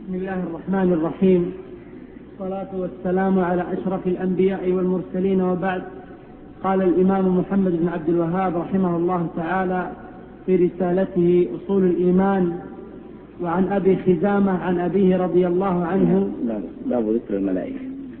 بسم الله الرحمن الرحيم، والصلاة والسلام على أشرف الأنبياء والمرسلين، وبعد. قال الإمام محمد بن عبد الوهاب رحمه الله تعالى في رسالته أصول الإيمان: وعن أبي خزامة عن أبيه رضي الله عنه. باب ذكر الملائكة.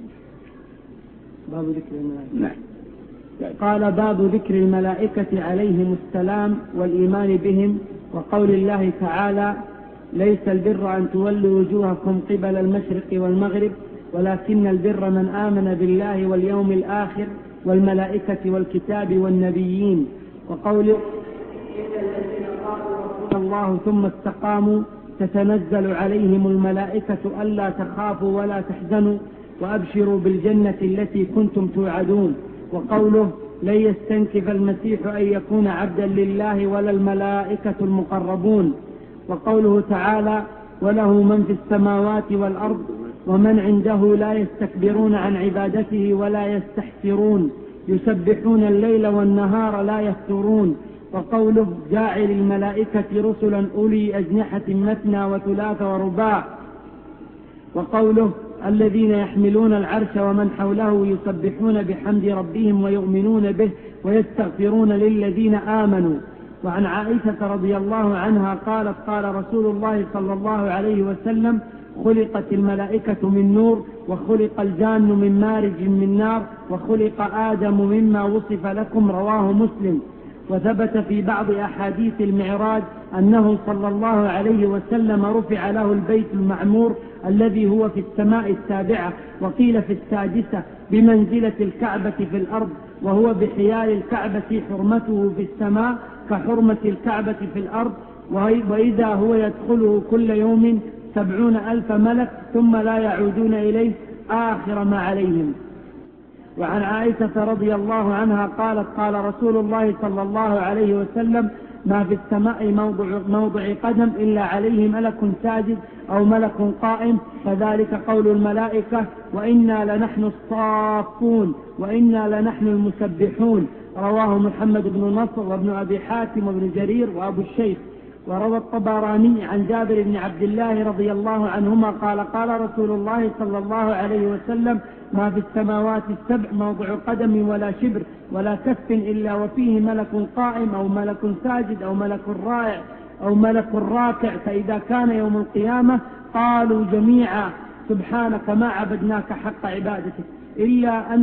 باب ذكر الملائكة. نعم. قال: باب ذكر الملائكة عليهم السلام والإيمان بهم، وقول الله تعالى: ليس البر أن تولوا وجوهكم قبل المشرق والمغرب ولكن البر من آمن بالله واليوم الآخر والملائكة والكتاب والنبيين، وقوله: إن الذين قالوا ربنا الله ثم استقاموا تتنزل عليهم الملائكة ألا تخافوا ولا تحزنوا وأبشروا بالجنة التي كنتم توعدون، وقوله: لن يستنكف المسيح أن يكون عبدا لله ولا الملائكة المقربون، وقوله تعالى: وله من في السماوات والأرض ومن عنده لا يستكبرون عن عبادته ولا يستحسرون يسبحون الليل والنهار لا يفترون، وقوله: جاعل الملائكة رسلا أولي أجنحة مثنى وثلاث ورباع، وقوله: الذين يحملون العرش ومن حوله يسبحون بحمد ربهم ويؤمنون به ويستغفرون للذين آمنوا. وعن عائشة رضي الله عنها قالت: قال رسول الله صلى الله عليه وسلم: خلقت الملائكة من نور، وخلق الجان من مارج من نار، وخلق آدم مما وصف لكم. رواه مسلم. وثبت في بعض أحاديث المعراج أنه صلى الله عليه وسلم رفع له البيت المعمور الذي هو في السماء السابعة، وقيل في السادسة، بمنزلة الكعبة في الأرض، وهو بحيال الكعبة حرمته في السماء كحرمة الكعبة في الأرض، وإذا هو يدخله كل يوم 70,000 ملك ثم لا يعودون إليه آخر ما عليهم. وعن عائشة رضي الله عنها قالت: قال رسول الله صلى الله عليه وسلم: ما في السماء موضع قدم إلا عليه ملك ساجد أو ملك قائم، فذلك قول الملائكة: وإنا لنحن الصافون وإنا لنحن المسبحون. رواه محمد بن نصر وابن أبي حاتم وابن جرير وأبو الشيخ. وروى الطبراني عن جابر بن عبد الله رضي الله عنهما قال: قال رسول الله صلى الله عليه وسلم: ما في السماوات السبع موضع قدم ولا شبر ولا كف إلا وفيه ملك قائم أو ملك ساجد أو ملك رائع أو ملك راكع، فإذا كان يوم القيامة قالوا جميعا: سبحانك ما عبدناك حق عبادتك إلا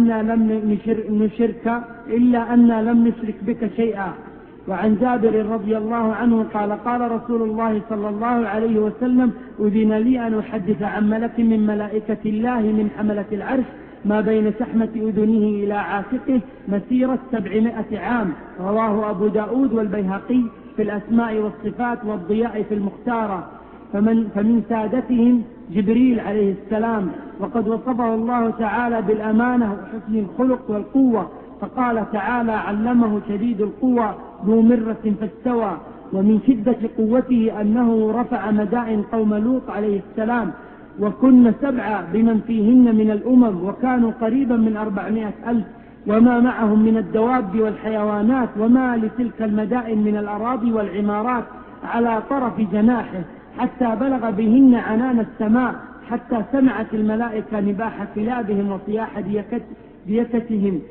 أن لم نشرك بك شيئا. وعن جابر رضي الله عنه قال: قال رسول الله صلى الله عليه وسلم: أذن لي أن أحدث عن ملك من ملائكة الله من حملة العرش ما بين شحمة أذنه إلى عاتقه مسيرة 700 عام. رواه أبو داود والبيهقي في الأسماء والصفات والضياء في المختارة. فمن سادتهم جبريل عليه السلام، وقد وصفه الله تعالى بالأمانة وحسن الخلق والقوة، فقال تعالى: علمه شديد القوى ذو مرة فاستوى. ومن شدة قوته أنه رفع مدائن قوم لوط عليه السلام، وكن 7 بمن فيهن من الأمم، وكانوا قريبا من 400,000 وما معهم من الدواب والحيوانات، وما لتلك المدائن من الأراضي والعمارات على طرف جناحه، حتى بلغ بهن عنان السماء، حتى سمعت الملائكة نباح كلابهم وصياح ديكتهم،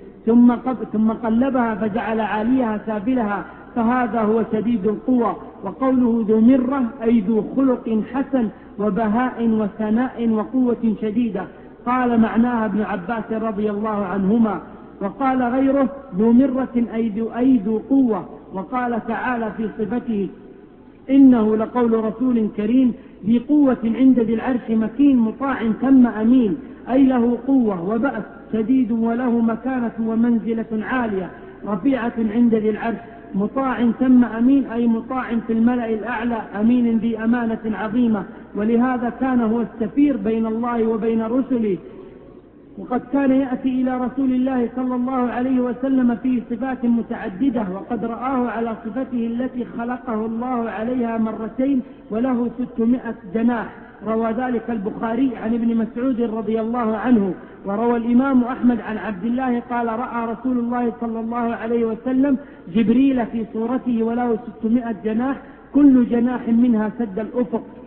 ثم قلبها فجعل عاليها سافلها، فهذا هو شديد القوى. وقوله ذو مرة أي ذو خلق حسن وبهاء وثناء وقوة شديدة. قال معناها ابن عباس رضي الله عنهما. وقال غيره: ذو مرة أي ذو قوة. وقال تعالى في صفته: إنه لقول رسول كريم ذي قوة عند ذي العرش مكين مطاع ثم أمين، أي له قوة وبأس شديد وله مكانة ومنزلة عالية رفيعة عند ذي العرش، مطاع ثم أمين أي مطاع في الملأ الأعلى، أمين ذي أمانة عظيمة. ولهذا كان هو السفير بين الله وبين رسله. وقد كان يأتي إلى رسول الله صلى الله عليه وسلم فيه صفات متعددة، وقد رآه على صفته التي خلقه الله عليها مرتين وله 600 جناح. روى ذلك البخاري عن ابن مسعود رضي الله عنه. وروى الإمام أحمد عن عبد الله قال: رأى رسول الله صلى الله عليه وسلم جبريل في صورته وله 600 جناح، كل جناح منها سد الأفق،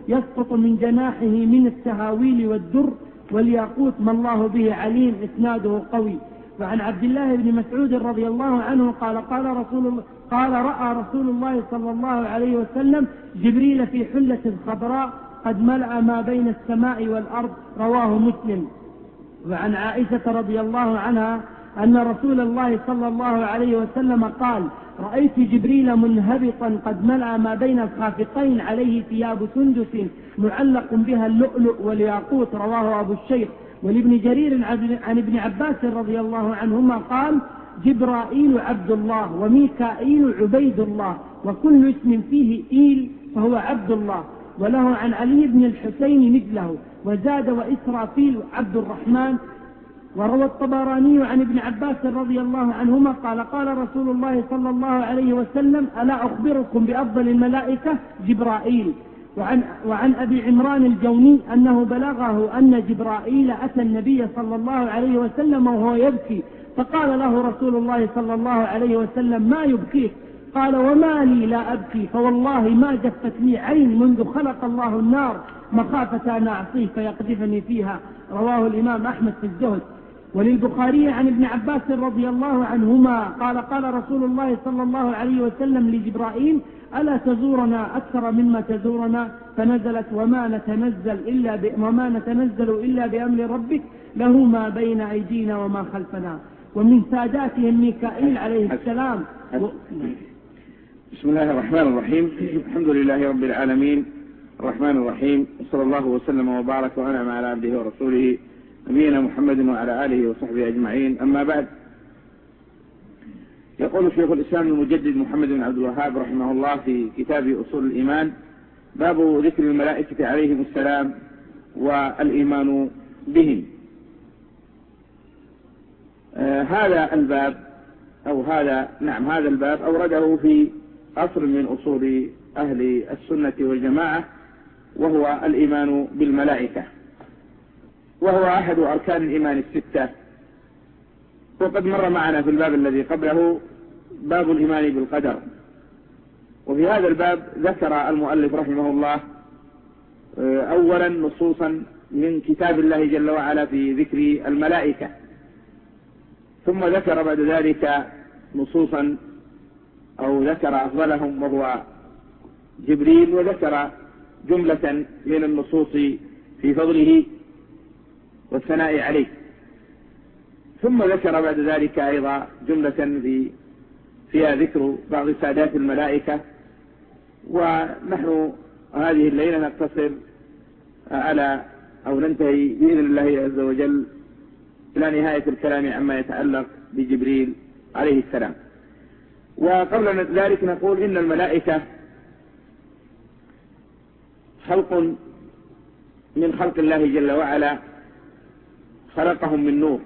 يسقط من جناحه من السهاويل والدر والياقوت ما الله به عليم، إسناده قوي. وعن عبد الله بن مسعود رضي الله عنه قال رأى رسول الله صلى الله عليه وسلم جبريل في حلة خضراء قد ملأ ما بين السماء والأرض، رواه مسلم. وعن عائشة رضي الله عنها أن رسول الله صلى الله عليه وسلم قال: رأيت جبريل منهبطا قد ملأ ما بين الخافقين، عليه ثياب سندس معلق بها اللؤلؤ والياقوت، رواه أبو الشيخ. ولابن جرير عن ابن عباس رضي الله عنهما قال: جبرائيل عبد الله وميكائيل عبيد الله، وكل اسم فيه إيل فهو عبد الله. وله عن علي بن الحسين مثله، وزاد: وإسرافيل عبد الرحمن. وروى الطبراني عن ابن عباس رضي الله عنهما قال: قال رسول الله صلى الله عليه وسلم: ألا أخبركم بأفضل الملائكة؟ جبرائيل. وعن أبي عمران الجوني أنه بلغه أن جبرائيل أتى النبي صلى الله عليه وسلم وهو يبكي، فقال له رسول الله صلى الله عليه وسلم: ما يبكيك؟ قال: وما لي لا أبكي، فوالله ما جفت لي عين منذ خلق الله النار مخافة أن أعصيه فيقذفني فيها، رواه الإمام أحمد في الزهد. وللبخاري عن ابن عباس رضي الله عنهما قال: قال رسول الله صلى الله عليه وسلم لجبرائيل: ألا تزورنا أكثر مما تزورنا؟ فنزلت: وما نتنزل إلا بأمر ربك له ما بين أيدينا وما خلفنا. ومن ساداتهم ميكائيل عليه السلام. بسم الله الرحمن الرحيم. الحمد لله رب العالمين الرحمن الرحيم، وصلى الله وسلم وبارك وأنعم على عبده ورسوله نبينا محمد وعلى آله وصحبه أجمعين. أما بعد، يقول شيخ الإسلام المجدد محمد بن عبد الوهاب رحمه الله في كتاب أصول الإيمان: باب ذكر الملائكة عليهم السلام والإيمان بهم. هذا الباب أورده في أصل من أصول أهل السنة والجماعة، وهو الإيمان بالملائكة، وهو أحد أركان الإيمان الستة. وقد مر معنا في الباب الذي قبله باب الإيمان بالقدر. وفي هذا الباب ذكر المؤلف رحمه الله أولا نصوصا من كتاب الله جل وعلا في ذكر الملائكة، ثم ذكر بعد ذلك نصوصا أو ذكر أفضلهم وهو جبريل، وذكر جملة من النصوص في فضله والثناء عليه، ثم ذكر بعد ذلك أيضا جملة فيها ذكر بعض سادات الملائكة. ونحن هذه الليلة نقتصر على أو ننتهي بإذن الله عز وجل إلى نهاية الكلام عما يتعلق بجبريل عليه السلام. وقبل ذلك نقول إن الملائكة خلق من خلق الله جل وعلا، خلقهم من نور،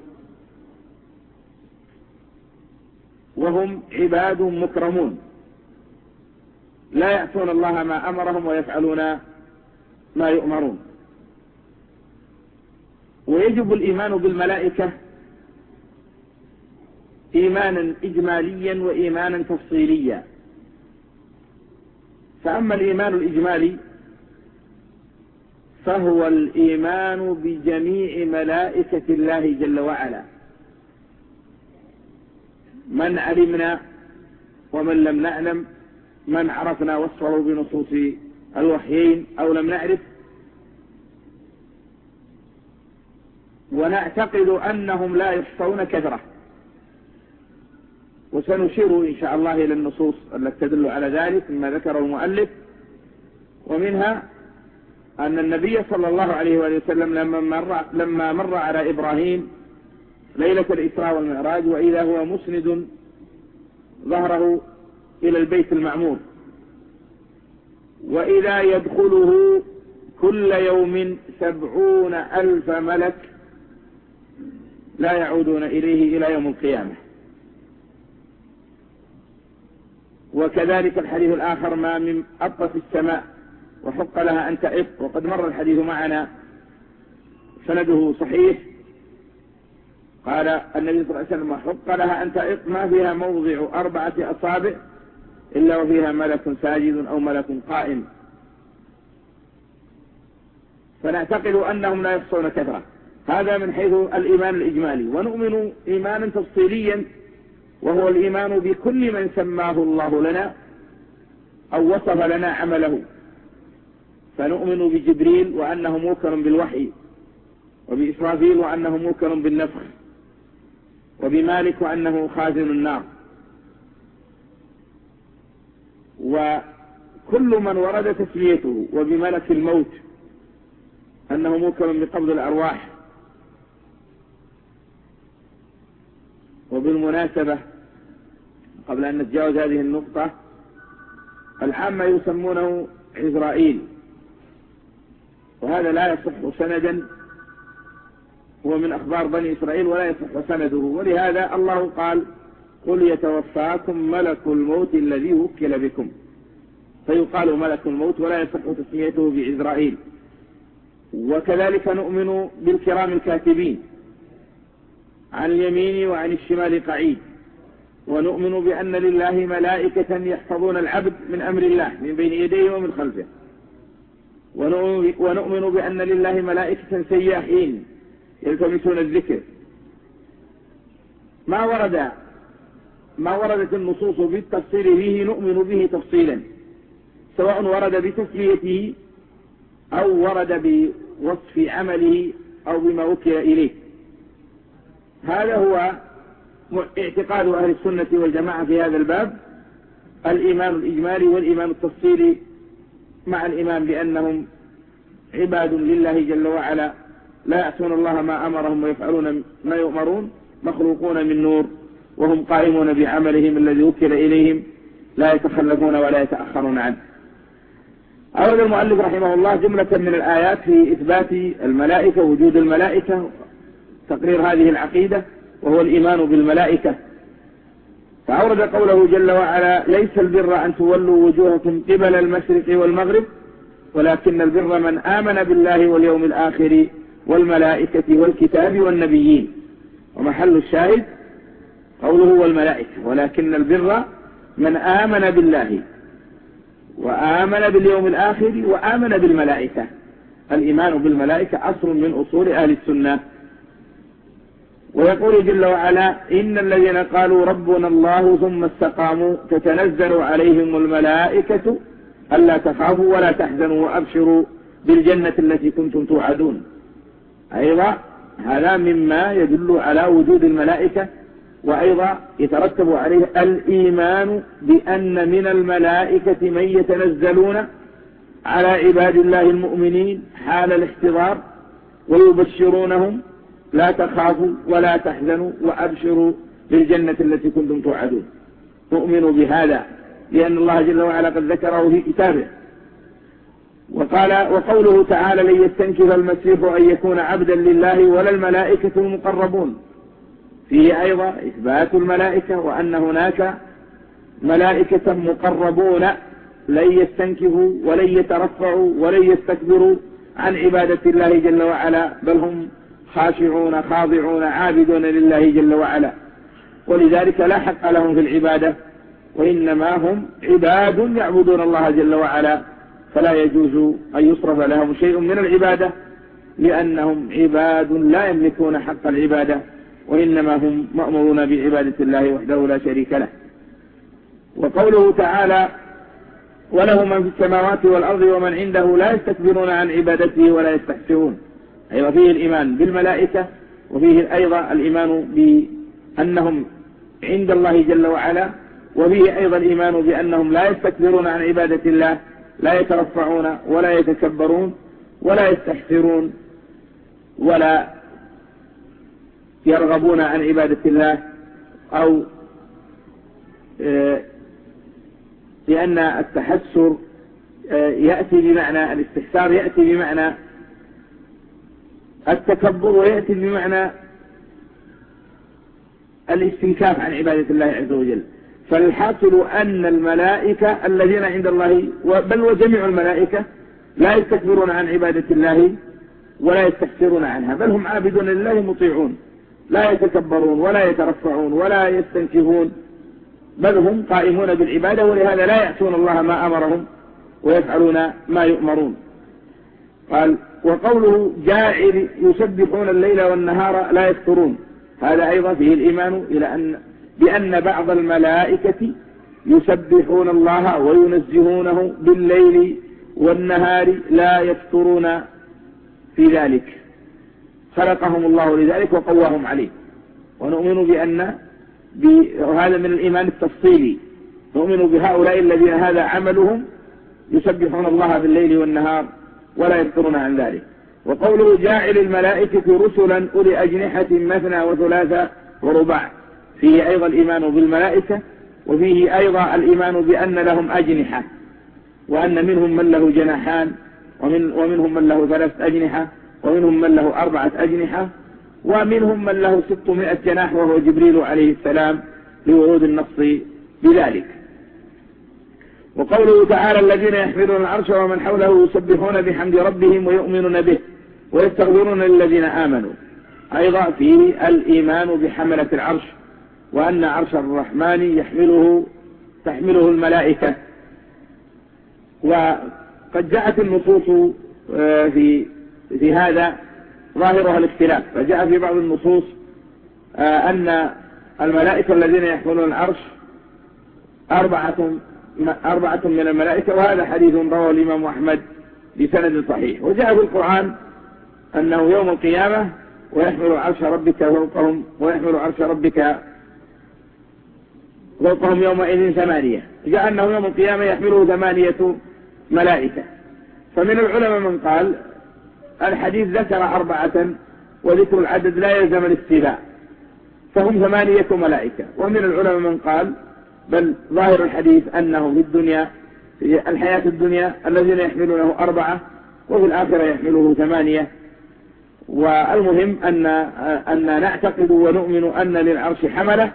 وهم عباد مكرمون لا يعصون الله ما أمرهم ويفعلون ما يؤمرون. ويجب الإيمان بالملائكة إيمانا إجماليا وإيمانا تفصيليا. فأما الإيمان الإجمالي فهو الإيمان بجميع ملائكة الله جل وعلا، من علمنا ومن لم نعلم، من عرفنا وصفه بنصوص الوحيين أو لم نعرف، ونعتقد أنهم لا يحصون كثرة. وسنشير إن شاء الله إلى النصوص التي تدل على ذلك مما ذكره المؤلف. ومنها أن النبي صلى الله عليه وسلم لما مر على إبراهيم ليلة الإسراء والمعراج وإذا هو مسند ظهره إلى البيت المعمور، وإذا يدخله كل يوم 70,000 ملك لا يعودون إليه إلى يوم القيامة. وكذلك الحديث الآخر: ما من أطة في السماء وحق لها أن تعف، وقد مر الحديث معنا سنده صحيح. قال النبي صلى الله عليه وسلم: حق لها أن تعف ما فيها موضع 4 أصابع إلا وفيها ملك ساجد أو ملك قائم. فنعتقد أنهم لا يحصون كثرة. هذا من حيث الإيمان الإجمالي. ونؤمن إيمانا تفصيليا، وهو الإيمان بكل من سماه الله لنا أو وصف لنا عمله. فنؤمن بجبريل وأنه موكل بالوحي، وبإسرافيل وأنه موكل بالنفخ، وبمالك وأنه خازن النار، وكل من ورد تسميته، وبملك الموت أنه موكل بقبض الأرواح. وبالمناسبة قبل أن نتجاوز هذه النقطة، العامة يسمونه عزرائيل، وهذا لا يصح سندا، هو من أخبار بني إسرائيل ولا يصح سنده. ولهذا الله قال: قل يتوفاكم ملك الموت الذي وكل بكم، فيقال ملك الموت ولا يصح تسميته بعزرائيل. وكذلك نؤمن بالكرام الكاتبين، عن اليمين وعن الشمال قعيد. ونؤمن بأن لله ملائكة يحفظون العبد من أمر الله من بين يديه ومن خلفه. ونؤمن بأن لله ملائكة سياحين يلتمسون الذكر. ما وردت النصوص بالتفصيل به نؤمن به تفصيلا، سواء ورد بتسميته أو ورد بوصف عمله أو بما وكل إليه. هذا هو اعتقاد أهل السنة والجماعة في هذا الباب: الإيمان الإجمالي والإيمان التفصيلي، مع الإيمان بأنهم عباد لله جل وعلا، لا يعصون الله ما أمرهم ويفعلون ما يؤمرون، مخلوقون من نور، وهم قائمون بعملهم الذي وكل إليهم، لا يتخلفون ولا يتأخرون عنه. أورد المؤلف رحمه الله جملة من الآيات في إثبات الملائكة، وجود الملائكة، تقرير هذه العقيدة وهو الإيمان بالملائكة. فأورد قوله جل وعلا: ليس البر أن تولوا وجوهكم قبل المشرق والمغرب ولكن البر من آمن بالله واليوم الآخر والملائكة والكتاب والنبيين. ومحل الشاهد قوله والملائكة، ولكن البر من آمن بالله وآمن باليوم الآخر وآمن بالملائكة. الإيمان بالملائكة أصل من أصول أهل السنة. ويقول جل وعلا: إن الذين قالوا ربنا الله ثم استقاموا تتنزل عليهم الملائكة ألا تخافوا ولا تحزنوا وأبشروا بالجنة التي كنتم توعدون. أيضا هذا مما يدل على وجود الملائكة، وأيضا يترتب عليه الإيمان بأن من الملائكة من يتنزلون على عباد الله المؤمنين حال الاحتضار ويبشرونهم: لا تخافوا ولا تحزنوا وأبشروا بالجنة التي كنتم توعدون. نؤمن بهذا لأن الله جل وعلا قد ذكره في كتابه. وقوله تعالى: لن يستنكف المسيح أن يكون عبدا لله ولا الملائكة المقربون، فيه أيضا إثبات الملائكة، وأن هناك ملائكة مقربون لن يستنكفوا ولن يترفعوا ولن يستكبروا عن عبادة الله جل وعلا، بل هم خاشعون خاضعون عابدون لله جل وعلا، ولذلك لا حق لهم في العبادة، وإنما هم عباد يعبدون الله جل وعلا، فلا يجوز أن يصرف لهم شيء من العبادة، لأنهم عباد لا يملكون حق العبادة، وإنما هم مأمورون بعبادة الله وحده لا شريك له. وقوله تعالى: وله من في السماوات والأرض ومن عنده لا يستكبرون عن عبادته ولا يستحسرون. أيضا فيه الإيمان بالملائكة، وفيه أيضا الإيمان بأنهم عند الله جل وعلا، وفيه أيضا الإيمان بأنهم لا يستكبرون عن عبادة الله، لا يترفعون ولا يتكبرون ولا يستحسرون ولا يرغبون عن عبادة الله، أو لأن التحسر يأتي بمعنى الاستحسار، يأتي بمعنى التكبر، ويأتي بمعنى الاستنكاف عن عبادة الله عز وجل. فالحاصل أن الملائكة الذين عند الله، بل وجميع الملائكة، لا يستكبرون عن عبادة الله ولا يستحسرون عنها، بل هم عابدون لله مطيعون، لا يتكبرون ولا يترفعون ولا يستنكفون، بل هم قائمون بالعبادة، ولهذا لا يعصون الله ما أمرهم ويفعلون ما يؤمرون. قال: وقوله جاعل يسبحون الليل والنهار لا يفترون، هذا أيضا فيه الإيمان بأن بعض الملائكة يسبحون الله وينزهونه بالليل والنهار لا يفترون في ذلك، خلقهم الله لذلك وقواهم عليه. ونؤمن وهذا من الإيمان التفصيلي، نؤمن بهؤلاء الذين هذا عملهم يسبحون الله بالليل والنهار ولا يفترون عن ذلك. وقوله جاعل الملائكة رسلا أولي أجنحة مثنى وثلاثة ورباع، فيه أيضا الإيمان بالملائكة، وفيه أيضا الإيمان بأن لهم أجنحة، وأن منهم من له جناحان، ومنهم من له 3 أجنحة، ومنهم من له 4 أجنحة، ومنهم من له 600 جناح وهو جبريل عليه السلام لورود النص بذلك. وقوله تعالى الذين يحملون العرش ومن حوله يسبحون بحمد ربهم ويؤمنون به ويستغفرون للذين آمنوا، أيضا فيه الإيمان بحملة العرش، وأن عرش الرحمن تحمله الملائكة. وقد جاءت النصوص في هذا ظاهرها الاختلاف، فجاء في بعض النصوص أن الملائكة الذين يحملون العرش 4 من الملائكة، وهذا حديث رواه الإمام أحمد بسند صحيح. وجاء في القرآن أنه يوم القيامة ويحمل عرش ربك فوقهم، ويحمل عرش ربك فوقهم يومئذ 8. جاء أنه يوم القيامة يحمله 8 ملائكة. فمن العلماء من قال الحديث ذكر 4 وذكر العدد لا يلزم الاستيلاء، فهم 8 ملائكة. ومن العلماء من قال بل ظاهر الحديث أنه في الدنيا في الحياة الدنيا الذين يحملونه 4 وفي الآخرة يحمله 8. والمهم أن نعتقد ونؤمن أن للعرش حملة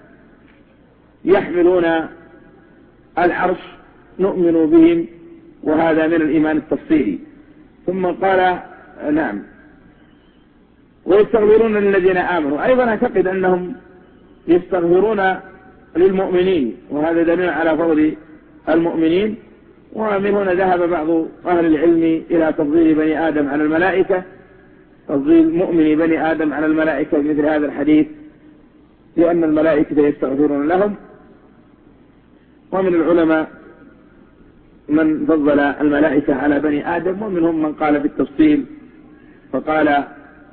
يحملون العرش، نؤمن بهم، وهذا من الإيمان التفصيلي. ثم قال نعم ويستغفرون للذين آمنوا، أيضا أعتقد أنهم يستغفرون للمؤمنين، وهذا دليل على فضل المؤمنين. ومن هنا ذهب بعض أهل العلم إلى تفضيل بني آدم على الملائكة، تفضيل مؤمن بني آدم على الملائكة مثل هذا الحديث، لأن الملائكة يستغفرون لهم. ومن العلماء من فضل الملائكة على بني آدم، ومنهم من قال بالتفصيل فقال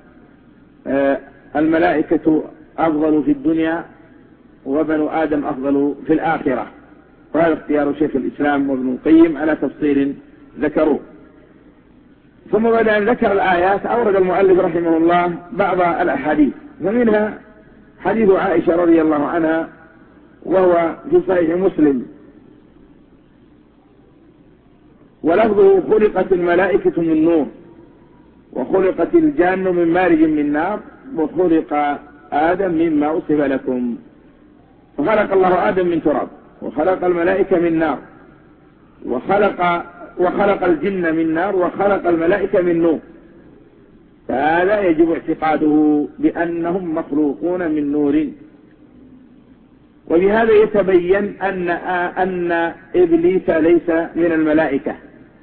الملائكة أفضل في الدنيا وبنو آدم أفضل في الآخرة، وهذا اختيار شيخ الإسلام وابن القيم على تفصيل ذكروه. ثم بعد أن ذكر الآيات أورد المؤلف رحمه الله بعض الأحاديث، ومنها حديث عائشة رضي الله عنها وهو في صحيح مسلم، ولفظه خلقت الملائكة من نور، وخلقت الجان من مارج من نار، وخلق آدم مما وصف لكم. فخلق الله آدم من تراب، وخلق الملائكة من نار، وخلق الجن من نار، وخلق الملائكة من نور. فهذا يجب اعتقاده بأنهم مخلوقون من نور. وبهذا يتبين أن إبليس ليس من الملائكة،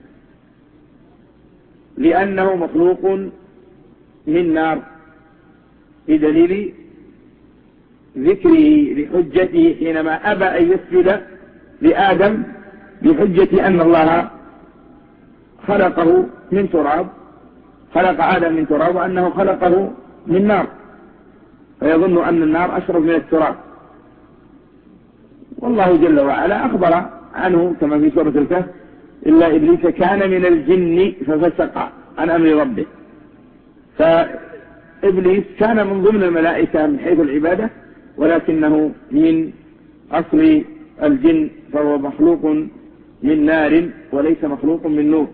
لأنه مخلوق من نار، بدليل ذكره لحجته حينما أبى أن يسجد لآدم بحجة أن الله خلقه من تراب، خلق آدم من تراب، وأنه خلقه من نار، فيظن أن النار أشرف من التراب. والله جل وعلا أخبر عنه كما في سورة الكهف إلا إبليس كان من الجن ففسق عن أمر ربه. فإبليس كان من ضمن الملائكة من حيث العبادة، ولكنه من أصل الجن، فهو مخلوق من نار وليس مخلوق من نور.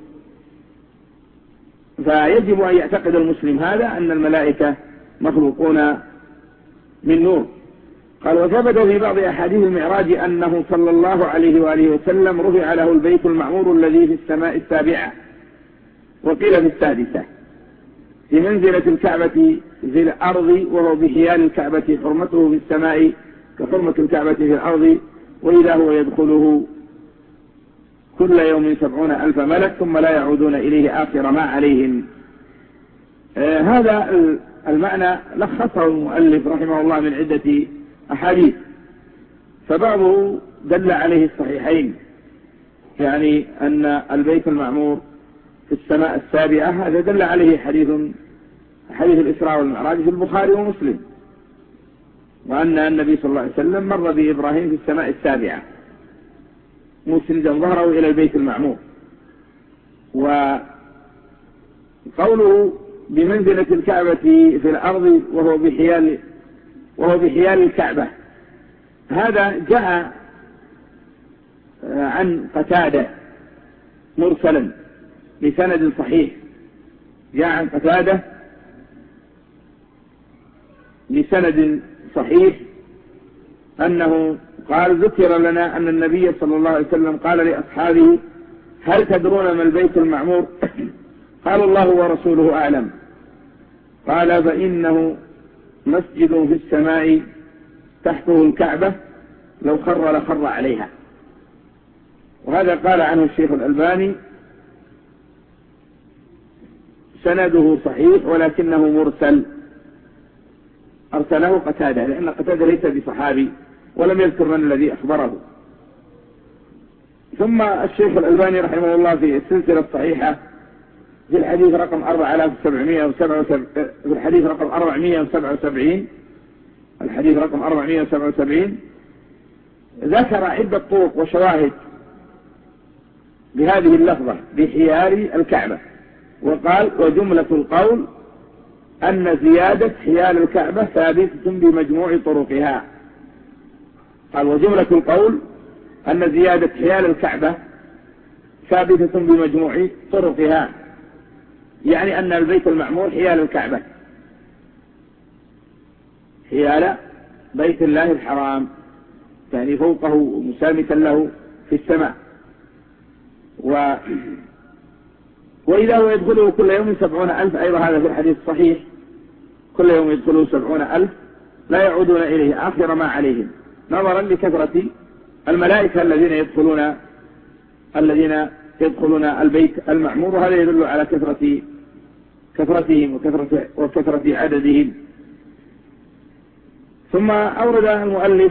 فيجب أن يعتقد المسلم هذا، أن الملائكة مخلوقون من نور. قال وثبت في بعض أحاديث المعراج أنه صلى الله عليه وآله وسلم رفع له البيت المعمور الذي في السماء السابعة، وقيل في السادسة، في منزلة الكعبة في الأرض، وهو بحيال الكعبة حرمته في السماء كحرمة الكعبة في الأرض، وإذا هو يدخله كل يوم 70,000 ملك ثم لا يعودون إليه آخر ما عليهم هذا المعنى لخصه المؤلف رحمه الله من عدة أحاديث، فبعضه دل عليه الصحيحين، يعني أن البيت المعمور في السماء السابعة، هذا دل عليه حديث الإسراء والمعراج في البخاري ومسلم، وأن النبي صلى الله عليه وسلم مر بإبراهيم في السماء السابعة مسندا ظهره إلى البيت المعمور. وقوله بمنزلة الكعبة في الأرض وهو بحيال الكعبة، هذا جاء عن قتادة مرسلا بسند صحيح، جاء عن قتادة بسند صحيح أنه قال: ذكر لنا أن النبي صلى الله عليه وسلم قال لأصحابه: هل تدرون ما البيت المعمور؟ قال: الله ورسوله أعلم. قال: فإنه مسجد في السماء تحته الكعبة، لو خر لخر عليها. وهذا قال عنه الشيخ الألباني سنده صحيح ولكنه مرسل، أرسله قتادة، لأن قتادة ليس بصحابي ولم يذكر من الذي أخبره. ثم الشيخ الألباني رحمه الله في السلسلة الصحيحة في الحديث رقم 4777 في الحديث رقم 477 ذكر عدة طرق وشواهد بهذه اللفظة بحيال الكعبة، وقال: وجملة القول أن زيادة حيال الكعبة ثابتة بمجموع طرقها. قال: وجملة القول أن زيادة حيال الكعبة ثابتة بمجموع طرقها، يعني أن البيت المعمور حيال الكعبة، حيال بيت الله الحرام، يعني فوقه مسامتا له في السماء. وإذا هو يدخله كل يوم 70,000، أيضا هذا في الحديث الصحيح، كل يوم يدخله 70,000 لا يعودون إليه آخر ما عليهم، نظرا لكثرة الملائكة الذين يدخلون البيت المعمور، وهذا يدل على كثرتهم وكثرة عددهم. ثم أورد المؤلف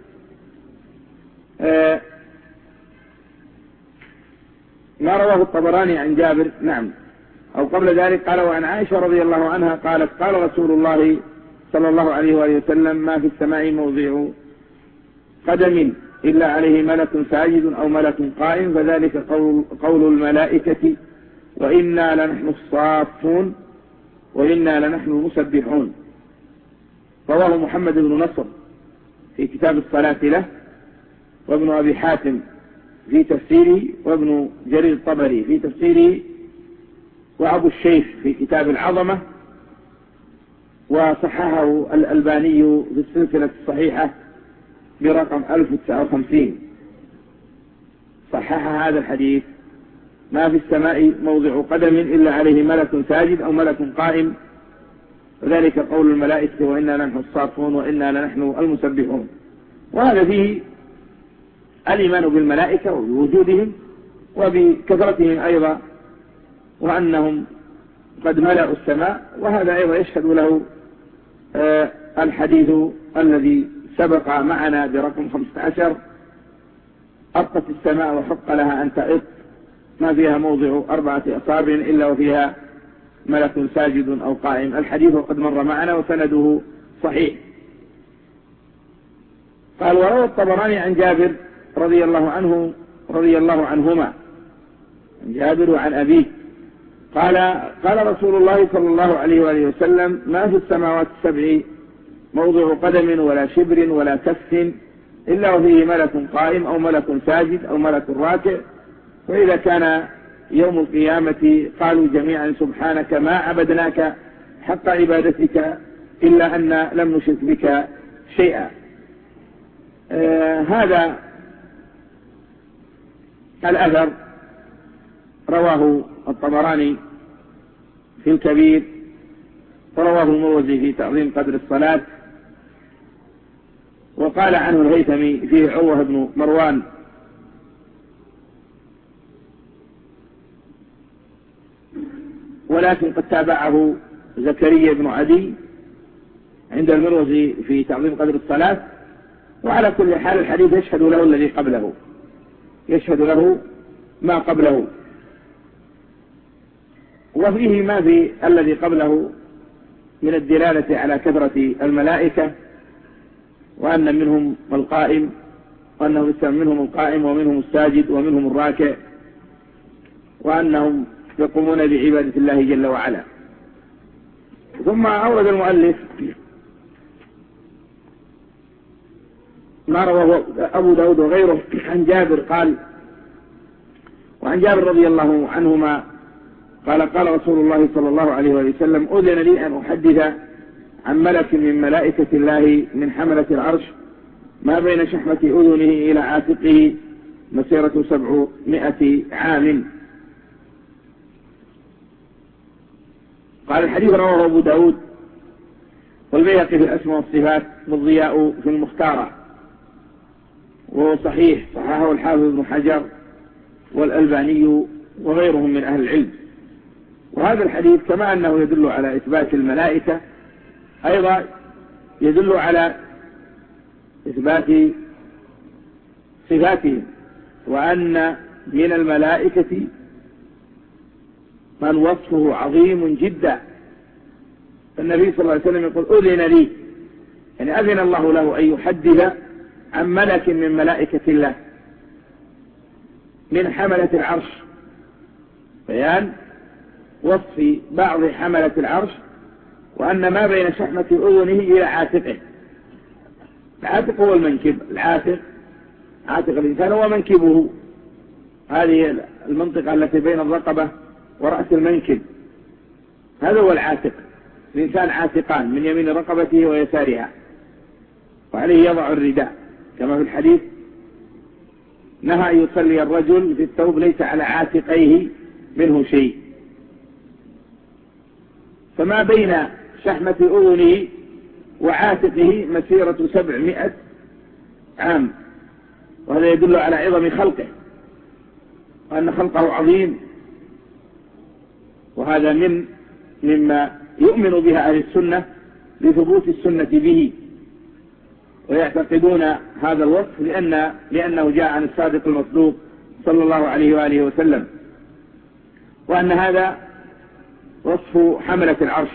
ما رواه الطبراني عن جابر، نعم، أو قبل ذلك قال: وعن عائشة رضي الله عنها قالت: قال رسول الله صلى الله عليه وآله وسلم: ما في السماء موضع قدم إلا عليه ملك ساجد أو ملك قائم، فذلك قول الملائكة: وإنا لنحن الصافون وإنا لنحن المسبحون. رواه محمد بن نصر في كتاب الصلاة له، وابن أبي حاتم في تفسيره، وابن جرير الطبري في تفسيره، وأبو الشيخ في كتاب العظمة، وصححه الألباني في السلسلة الصحيحة برقم 1059. صحح هذا الحديث: ما في السماء موضع قدم إلا عليه ملك ساجد أو ملك قائم، وذلك قول الملائكة: وإنا لنحن الصافون وإنا لنحن المسبحون. وهذا فيه الإيمان بالملائكة وبوجودهم وبكثرتهم أيضا، وأنهم قد ملأوا السماء، وهذا أيضا يشهد له الحديث الذي سبق معنا برقم 15: أطت السماء وحق لها أن تأط، ما فيها موضع 4 أصابع إلا وفيها ملك ساجد أو قائم. الحديث قد مر معنا وسنده صحيح. قال: وروى الطبراني عن جابر رضي الله عنهما، عن جابر وعن أبيه قال رسول الله صلى الله عليه وآله وسلم: ما في السماوات السبع موضع قدم ولا شبر ولا كف إلا وفيه ملك قائم أو ملك ساجد أو ملك راكع، وإذا كان يوم القيامة قالوا جميعا: سبحانك ما عبدناك حق عبادتك إلا أن لم نشرك بك شيئا. هذا الأثر رواه الطبراني في الكبير، ورواه المروزي في تعظيم قدر الصلاة، وقال عنه الهيثمي فيه عروة بن مروان، ولكن قد تابعه زكريا بن عدي عند المروزي في تعظيم قدر الصلاة. وعلى كل حال الحديث يشهد له الذي قبله، يشهد له ما قبله، وفيه ما في الذي قبله من الدلالة على كثرة الملائكة، وأن منهم القائم، وأنه منهم القائم ومنهم الساجد ومنهم الراكع، وأنهم يقومون بعبادة الله جل وعلا. ثم أورد المؤلف ما رواه أبو داود وغيره عن جابر قال: وعن جابر رضي الله عنهما قال: قال رسول الله صلى الله عليه وسلم: أذن لي أن أحدث عن ملك من ملائكة الله من حملة العرش ما بين شحمة أذنه إلى عاتقه مسيرة 700 عام. قال: الحديث رواه أبو داود والبيهقي في الأسماء والصفات والضياء في المختارة، وهو صحيح، صححه الحافظ ابن حجر والألباني وغيرهم من أهل العلم. وهذا الحديث كما أنه يدل على إثبات الملائكة أيضا يدل على إثبات صفاتهم، وأن من الملائكة من وصفه عظيم جدا. النبي صلى الله عليه وسلم يقول: أذن لي، يعني أذن الله له أن يحدث عن ملك من ملائكة الله من حملة العرش، بيان وصف بعض حملة العرش، وأن ما بين شحمة أذنه إلى عاتقه. العاتق هو المنكب، العاتق عاتق الإنسان هو منكبه، هذه المنطقة التي بين الرقبة ورأس المنكب، هذا هو العاتق. الإنسان عاتقان من يمين رقبته ويسارها، وعليه يضع الرداء كما في الحديث: نهى أن يصلي الرجل في الثوب ليس على عاتقيه منه شيء. فما بين شحمة أذنه وعاتقه مسيرة 700 عام، وهذا يدل على عظم خلقه وأن خلقه عظيم. وهذا مما يؤمن بها أهل السنة لثبوت السنة به، ويعتقدون هذا الوصف لأنه جاء عن الصادق المصدوق صلى الله عليه وآله وسلم، وأن هذا وصف حملة العرش.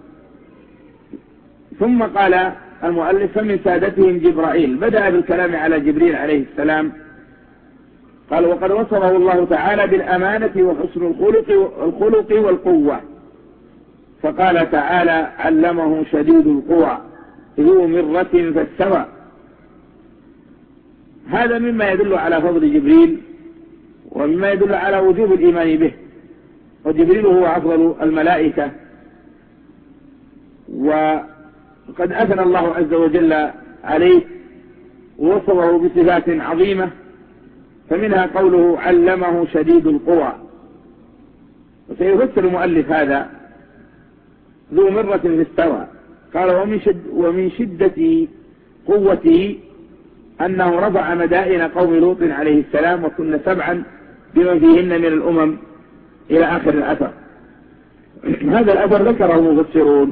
ثم قال المؤلف: فمن سادتهم جبرائيل. بدأ بالكلام على جبريل عليه السلام، قال: وقد وصفه الله تعالى بالأمانة وحسن الخلق والقوة، فقال تعالى: علمه شديد القوى ذو مرة فاستوى. هذا مما يدل على فضل جبريل، ومما يدل على وجوب الإيمان به. وجبريل هو أفضل الملائكة، وقد أثنى الله عز وجل عليه ووصفه بصفات عظيمة، فمنها قوله: علمه شديد القوى. وسيفسر المؤلف هذا: ذو مرة فاستوى. قال: ومن شدة قوته أنه رفع مدائن قوم لوط عليه السلام وكن 7 بمن فيهن من الأمم، إلى آخر الأثر. هذا الأثر ذكره المفسرون،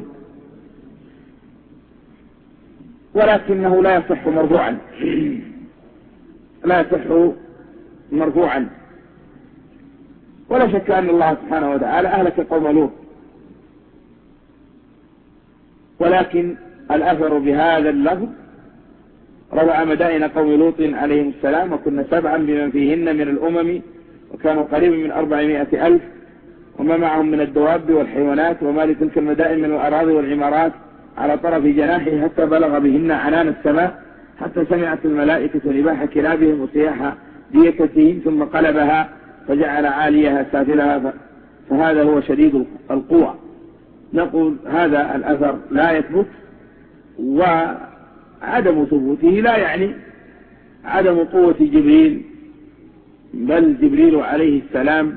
ولكنه لا يصح مرفوعا، لا يصح مرفوعا. ولا شك أن الله سبحانه وتعالى أهلك قوم لوط، ولكن الأثر بهذا اللفظ: رفع مدائن قوم لوط عليهم السلام وكن 7 بمن فيهن من الأمم وكانوا قريبا من 400,000 وما معهم من الدواب والحيوانات وما لتلك المدائن من الأراضي والعمارات على طرف جناحه، حتى بلغ بهن عنان السماء، حتى سمعت الملائكة نباح كلابهم وصياح ديكتهم، ثم قلبها فجعل عاليها سافلها، فهذا هو شديد القوى. نقول هذا الأثر لا يثبت، وعدم ثبوته لا يعني عدم قوة جبريل، بل جبريل عليه السلام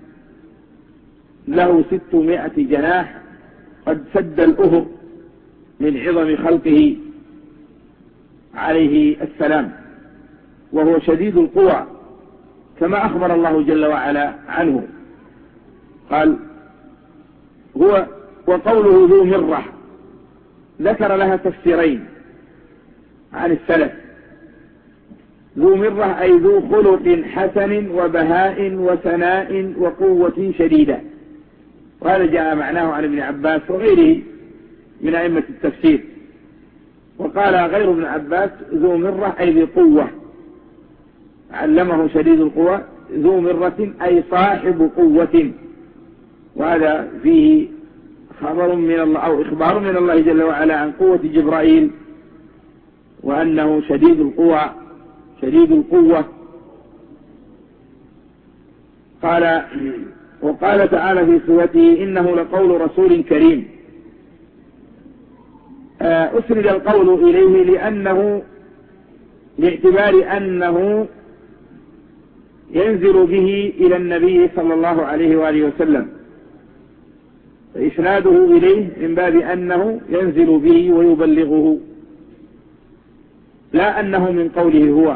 له 600 جناح قد سد الأفق من عظم خلقه عليه السلام، وهو شديد القوى كما أخبر الله جل وعلا عنه. قال: هو وقوله ذو مرة ذكر لها تفسيرين عن السلف. ذو مرة أي ذو خلق حسن وبهاء وثناء وقوة شديدة، وهذا جاء معناه عن ابن عباس وغيره من أئمة التفسير. وقال غير ابن عباس ذو مرة أي ذي قوة، علمه شديد القوى، ذو مرة أي صاحب قوة، وهذا فيه خبر من الله أو إخبار من الله جل وعلا عن قوة جبرائيل وأنه شديد القوى شديد القوة. قال وقال تعالى في سورته إنه لقول رسول كريم. أسند القول إليه لأنه باعتبار أنه ينزل به إلى النبي صلى الله عليه وآله وسلم، فإسناده إليه من باب أنه ينزل به ويبلغه، لا أنه من قوله هو،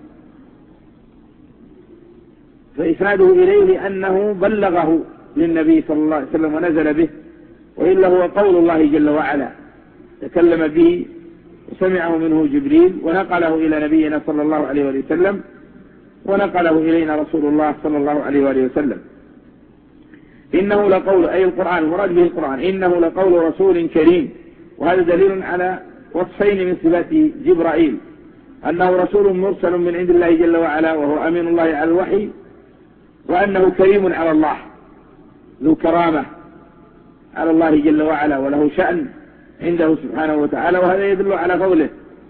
فإسناده إليه لأنه بلغه للنبي صلى الله عليه وسلم ونزل به، وإلا هو قول الله جل وعلا تكلم به وسمعه منه جبريل ونقله إلى نبينا صلى الله عليه وسلم ونقله إلينا رسول الله صلى الله عليه وسلم. إنه لقول أي القرآن، المراد به القرآن، إنه لقول رسول كريم، وهذا دليل على وصفين من صفات جبرائيل، أنه رسول مرسل من عند الله جل وعلا وهو أمين الله على الوحي، وأنه كريم على الله ذو كرامة على الله جل وعلا وله شأن عنده سبحانه وتعالى، وهذا يدل على فضله.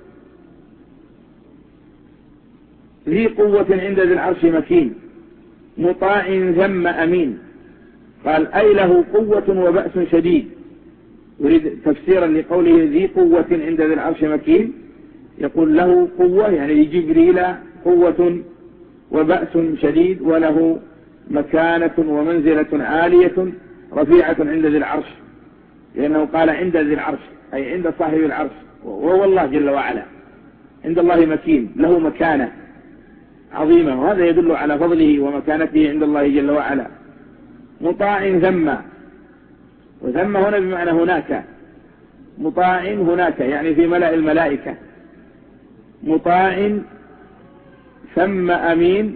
ذي قوة عند ذي العرش مكين مطاع ثم أمين. قال أي له قوة وبأس شديد، يريد تفسيرا لقوله ذي قوة عند ذي العرش مكين، يقول له قوة يعني لجبريل قوة وبأس شديد، وله مكانة ومنزلة عالية رفيعة عند ذي العرش، لأنه قال عند ذي العرش أي عند صاحب العرش، وهو الله جل وعلا. عند الله مكين له مكانة عظيمة، وهذا يدل على فضله ومكانته عند الله جل وعلا. مطاع ثم، وثم هنا بمعنى هناك، مطاع هناك يعني في ملأ الملائكة، مطاع ثم أمين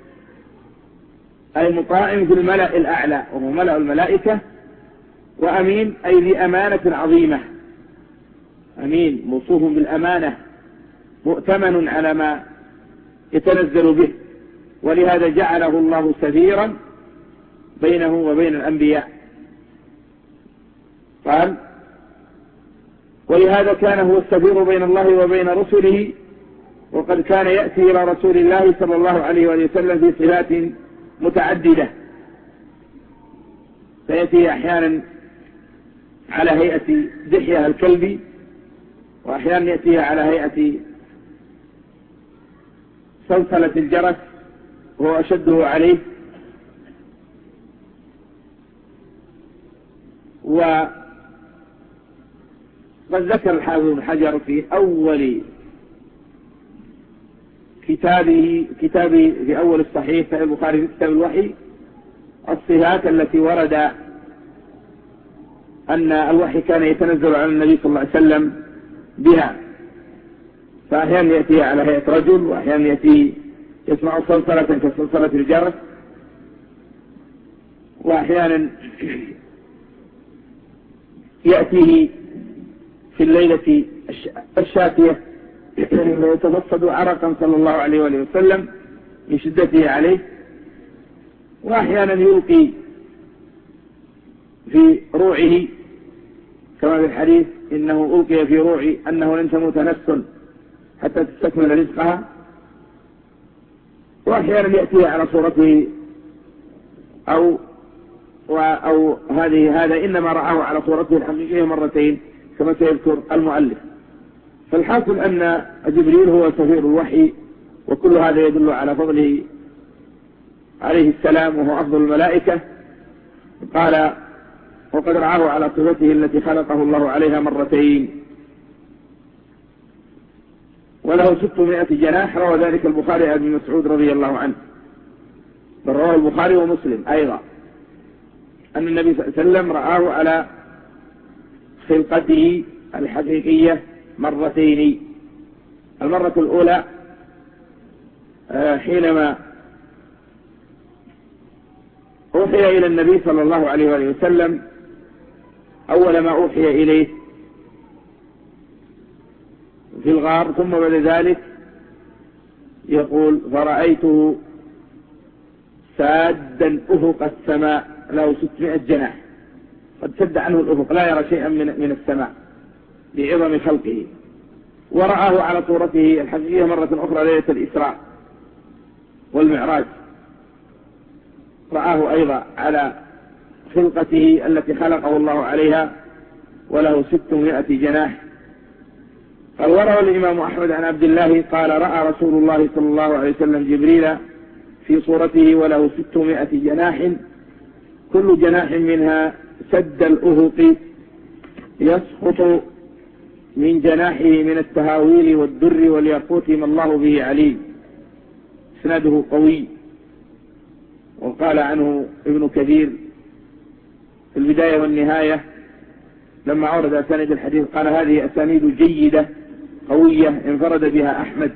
أي مطاع في الملأ الأعلى وهو ملأ الملائكة، وأمين أي ذي أمانة عظيمة. أمين موصوف بالأمانة، مؤتمن على ما يتنزل به، ولهذا جعله الله سفيرا بينه وبين الأنبياء. قال ولهذا كان هو السفير بين الله وبين رسله، وقد كان يأتي إلى رسول الله صلى الله عليه وسلم في صفات متعددة، فيأتي أحيانا على هيئة دحية الكلب، وأحيانا يأتي على هيئة سلسلة الجرس وهو أشده عليه. وقد ذكر الحافظ بن حجر في أول كتابه في أول الصحيح في البخاري في كتاب الوحي الصفات التي ورد أن الوحي كان يتنزل على النبي صلى الله عليه وسلم بها، فأحيانا يأتي على هيئة رجل، وأحيانا يأتي يسمع صلصلة كصلصلة الجرس، وأحيانا يأتيه في الليلة الشاتية ويتصد عرقا صلى الله عليه وسلم من شدته عليه، وأحيانا يلقي في روعه كما في الحديث إنه ألقي في روعي أنه لن تموت نفس حتى تستكمل رزقها، وأحيانا يأتي على صورته أو هذا إنما رآه على صورته الحقيقية مرتين كما سيذكر المؤلف. فالحاصل أن جبريل هو سفير الوحي، وكل هذا يدل على فضله عليه السلام وهو أفضل الملائكة. قال وقد رآه على صفته التي خلقه الله عليها مرتين، وله 600 جناح. روى ذلك البخاري عن ابن مسعود رضي الله عنه، بل رواه البخاري ومسلم أيضا أن النبي صلى الله عليه وسلم رآه على خلقته الحقيقية مرتين. المرة الأولى حينما أوحي إلى النبي صلى الله عليه وآله وسلم أول ما أوحي إليه في الغار، ثم بعد ذلك يقول فرأيته سادا أفق السماء له 600 جناح، قد سد عنه الأفق لا يرى شيئا من السماء بعظم خلقه. ورآه على صورته الحقيقية مرة أخرى ليلة الإسراء والمعراج، رآه أيضا على خلقته التي خلقه الله عليها وله 600 جناح. قال وروى الإمام أحمد عن عبد الله قال رأى رسول الله صلى الله عليه وسلم جبريل في صورته وله 600 جناح، كل جناح منها سد الأفق يسقط من جناحه من التهاويل والدر والياقوت ما الله به عليم. اسناده قوي. وقال عنه ابن كثير في البداية والنهاية لما عرض أسانيد الحديث قال هذه أسانيد جيدة قوية انفرد بها أحمد،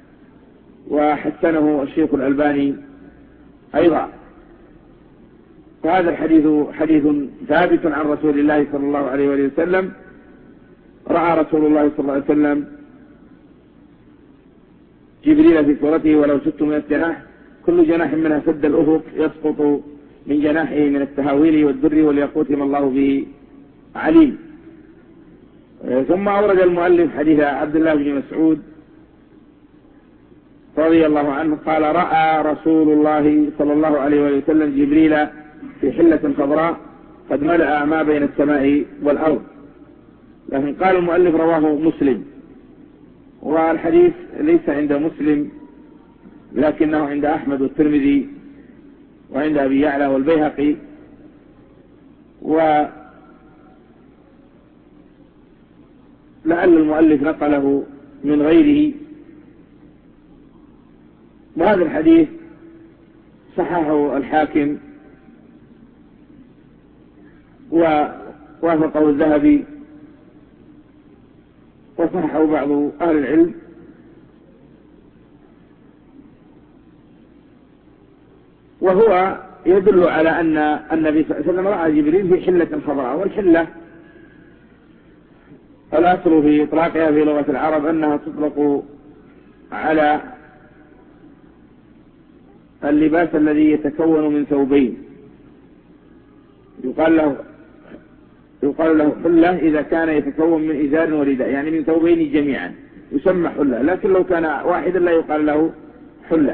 وحسنه الشيخ الألباني أيضا. فهذا الحديث حديث ثابت عن رسول الله صلى الله عليه وسلم. رأى رسول الله صلى الله عليه وسلم جبريل في صورته ولو 600 جناح، كل جناح منها سد الأفق يسقط من جناحه من التهاويل والدر والياقوت ما الله به عليم. ثم أورد المؤلف حديث عبد الله بن مسعود رضي الله عنه قال رأى رسول الله صلى الله عليه وسلم جبريل في حلة خضراء قد ملأ ما بين السماء والأرض. لكن قال المؤلف رواه مسلم، والحديث ليس عند مسلم لكنه عند أحمد والترمذي وعند أبي يعلى والبيهقي. ولعل المؤلف نقله من غيره. وهذا الحديث صححه الحاكم ووافقه الذهبي وصححه بعض أهل العلم. وهو يدل على أن النبي صلى الله عليه وسلم رأى جبريل في حلة خضراء. والحلة الأصل في إطلاقها في لغة العرب أنها تطلق على اللباس الذي يتكون من ثوبين، يقال له حلة إذا كان يتكون من إزار ورداء، يعني من ثوبين جميعا يسمى حلة. لكن لو كان واحدا لا يقال له حلة.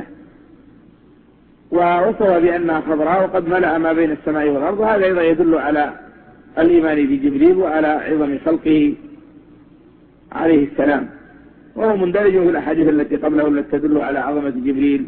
ووصف بأنها خضراء وقد ملأ ما بين السماء والأرض. هذا أيضا يدل على الإيمان بجبريل وعلى عظم خلقه عليه السلام، وهو مندرج في الأحاديث التي قبله التي تدل على عظمة جبريل.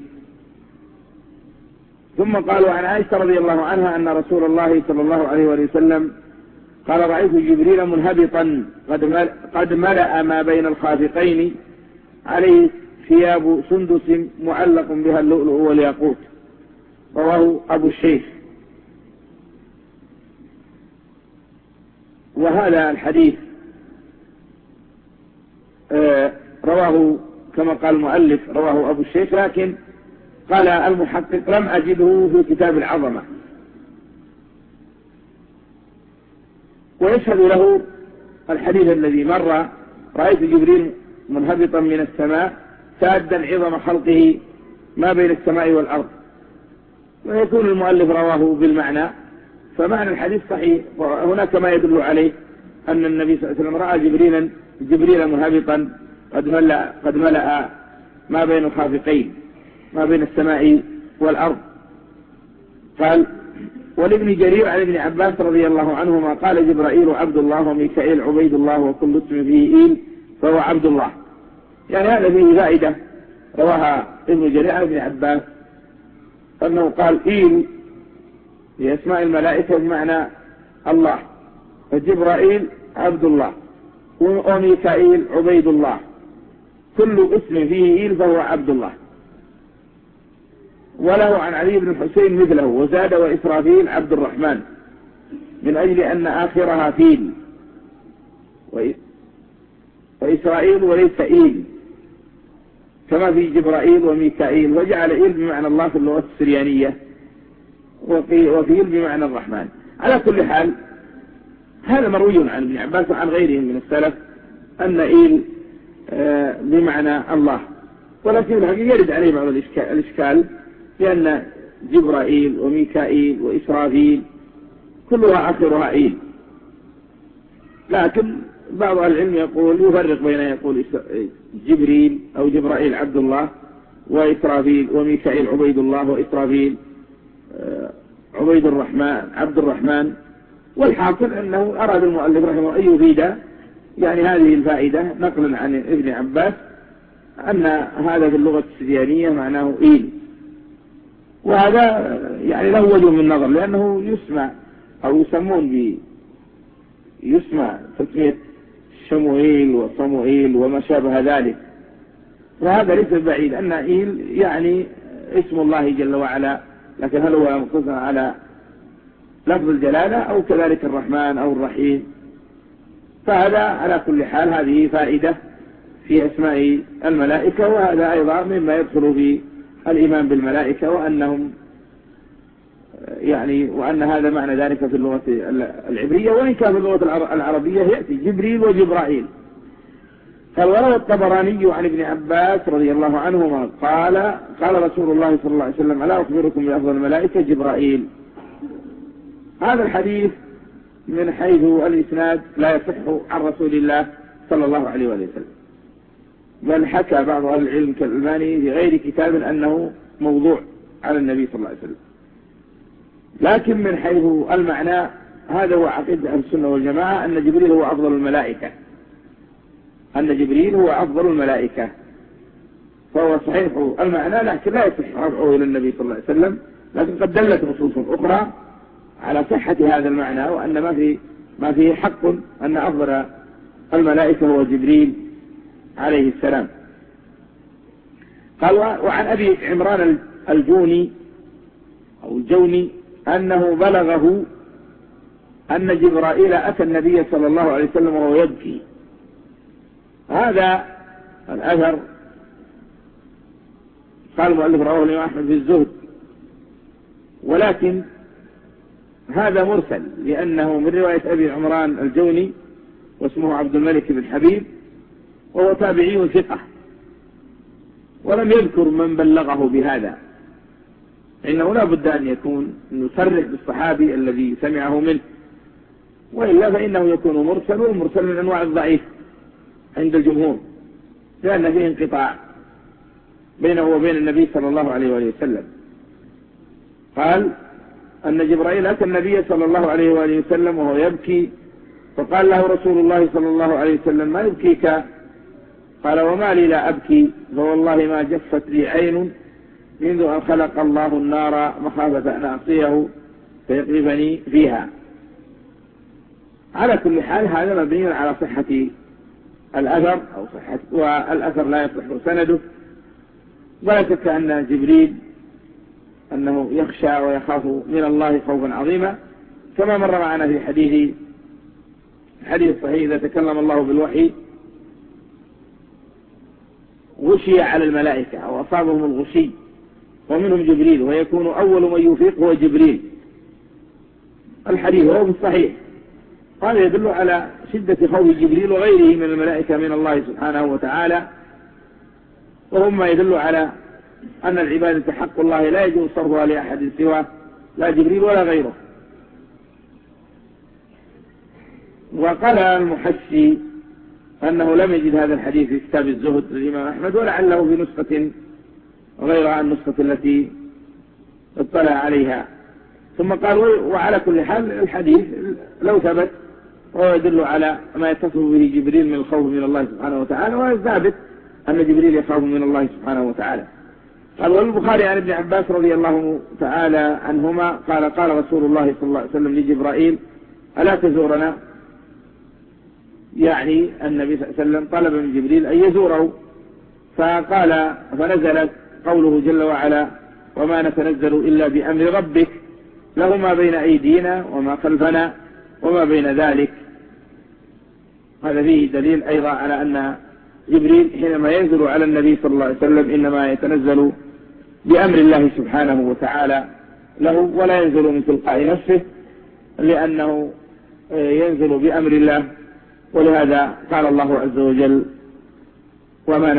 ثم قالوا عن عائشة رضي الله عنها أن رسول الله صلى الله عليه وسلم قال رأيت جبريل منهبطا قد ملأ ما بين الخافقين عليه ثياب سندس معلق بها اللؤلؤ والياقوت. رواه أبو الشيخ. وهذا الحديث رواه كما قال المؤلف رواه أبو الشيخ، لكن قال المحقق لم أجده في كتاب العظمة. ويشهد له الحديث الذي مر رأيت جبريل منهبطا من السماء سادا عظم خلقه ما بين السماء والأرض. ويكون المؤلف رواه بالمعنى، فمعنى الحديث صحيح. وهناك ما يدل عليه أن النبي صلى الله عليه وسلم رأى جبريل منهبطا قد ملأ ما بين الخافقين ما بين السماء والأرض. قال ولابن جرير عن ابن عباس رضي الله عنهما قال جبرائيل عبد الله وميكائيل عبيد الله وكل اسم فيه إيل فهو عبد الله. يعني هذا فيه فائدة رواها ابن جرير عن ابن عباس أنه قال إيل في أسماء الملائكة بمعنى الله، فجبرائيل عبد الله وميكائيل عبيد الله، كل اسم فيه إيل فهو عبد الله. وله عن علي بن الحسين مثله وزاد وإسرافيل عبد الرحمن من أجل أن آخرها فيل وإسرائيل وليس إيل كما في جبرائيل وميكائيل، وجعل إيل بمعنى الله في اللغة السريانية، وفيل بمعنى الرحمن. على كل حال هذا مروي عن ابن عباس وعن غيرهم من السلف أن إيل بمعنى الله، ولكن الحقيقة يرد عليه بعض الإشكال، لأن جبرائيل وميكائيل وإسرافيل كلها آخرها إيل، لكن بعض العلم يقول يفرق بين يقول جبريل أو جبرائيل عبد الله، وإسرافيل وميكائيل عبيد الله، وإسرافيل عبيد الرحمن عبد الرحمن. والحاصل أنه أراد المؤلف رحمه الله أن يفيد يعني هذه الفائدة نقلا عن ابن عباس أن هذا في اللغة السريانية معناه إيل، وهذا يعني له وجه من النظر، لأنه يسمع أو يسمع تسمية شموئيل وصموئيل وما شابه ذلك، وهذا ليس بعيد أن إيل يعني اسم الله جل وعلا، لكن هل هو مقتصر على لفظ الجلالة أو كذلك الرحمن أو الرحيم؟ فهذا على كل حال هذه فائدة في أسماء الملائكة، وهذا أيضا مما يدخل في الإيمان بالملائكة، وأن هذا معنى ذلك في اللغة العبرية، وإن كان في اللغة العربية يأتي جبريل وجبرائيل. قال وروى الطبراني عن ابن عباس رضي الله عنهما قال رسول الله صلى الله عليه وسلم ألا أخبركم بأفضل الملائكة جبرائيل. هذا الحديث من حيث الإسناد لا يصح عن رسول الله صلى الله عليه وسلم، بل حكى بعض أهل العلم كالألباني في غير كتاب أنه موضوع على النبي صلى الله عليه وسلم. لكن من حيث المعنى هذا هو عقيدة أهل السنة والجماعة أن جبريل هو أفضل الملائكة، فهو صحيح المعنى، لكن لا يصح رفعه إلى النبي صلى الله عليه وسلم. لكن قد دلت نصوص أخرى على صحة هذا المعنى، وأن ما فيه حق أن أفضل الملائكة هو جبريل عليه السلام. قال وعن أبي عمران الجوني أنه بلغه أن جبرائيل أتى النبي صلى الله عليه وسلم وهو يبكي. هذا الأثر قال المؤلف رواه الإمام أحمد في الزهد، ولكن هذا مرسل لأنه من رواية أبي عمران الجوني واسمه عبد الملك بن حبيب، وهو تابعي ثقة، ولم يذكر من بلغه بهذا، إنه لا بد أن يكون يصرح بالصحابي الذي سمعه منه، وإلا فإنه يكون مرسل، والمرسل من أنواع الضعيف عند الجمهور، لأن فيه انقطاع بينه وبين النبي صلى الله عليه وسلم. قال أن جبرائيل أتى النبي صلى الله عليه وآله وسلم وهو يبكي، فقال له رسول الله صلى الله عليه وسلم ما يبكيك؟ قال وما لي لا أبكي، فوالله ما جفت لي عين منذ أن خلق الله النار مخافة أن أعصيه فيقذفني فيها. على كل حال هذا مبني على صحة الأثر والأثر لا يصح سنده، ولا شك أن جبريل أنه يخشى ويخاف من الله خوفا عظيما، كما مر معنا في حديث صحيح إذا تكلم الله بالوحي غشي على الملائكة أو أصابهم الغشي ومنهم جبريل، ويكون أول من يفيق هو جبريل. الحديث هو في الصحيح، هذا يدل على شدة خوف جبريل وغيره من الملائكة من الله سبحانه وتعالى، وهم يدل على أن العبادة حق الله لا يجوز صرفها لأحد سواه، لا جبريل ولا غيره. وقال المحشي أنه لم يجد هذا الحديث في كتاب الزهد للإمام أحمد، ولعله في نسخة غير النسخة التي اطلع عليها. ثم قال وعلى كل حال الحديث لو ثبت وهو يدل على ما يتصف به جبريل من الخوف من الله سبحانه وتعالى، وثابت أن جبريل يخاف من الله سبحانه وتعالى. قال والبخاري عن ابن عباس رضي الله تعالى عنهما قال رسول الله صلى الله عليه وسلم لجبرائيل ألا تزورنا؟ يعني النبي صلى الله عليه وسلم طلب من جبريل أن يزوره، فنزلت قوله جل وعلا وما نتنزل إلا بأمر ربك له ما بين أيدينا وما خلفنا وما بين ذلك. هذا فيه دليل أيضا على أن جبريل حينما ينزل على النبي صلى الله عليه وسلم إنما يتنزل بأمر الله سبحانه وتعالى له، ولا ينزل من تلقاء نفسه، لأنه ينزل بأمر الله. ولهذا قال الله عز وجل: وما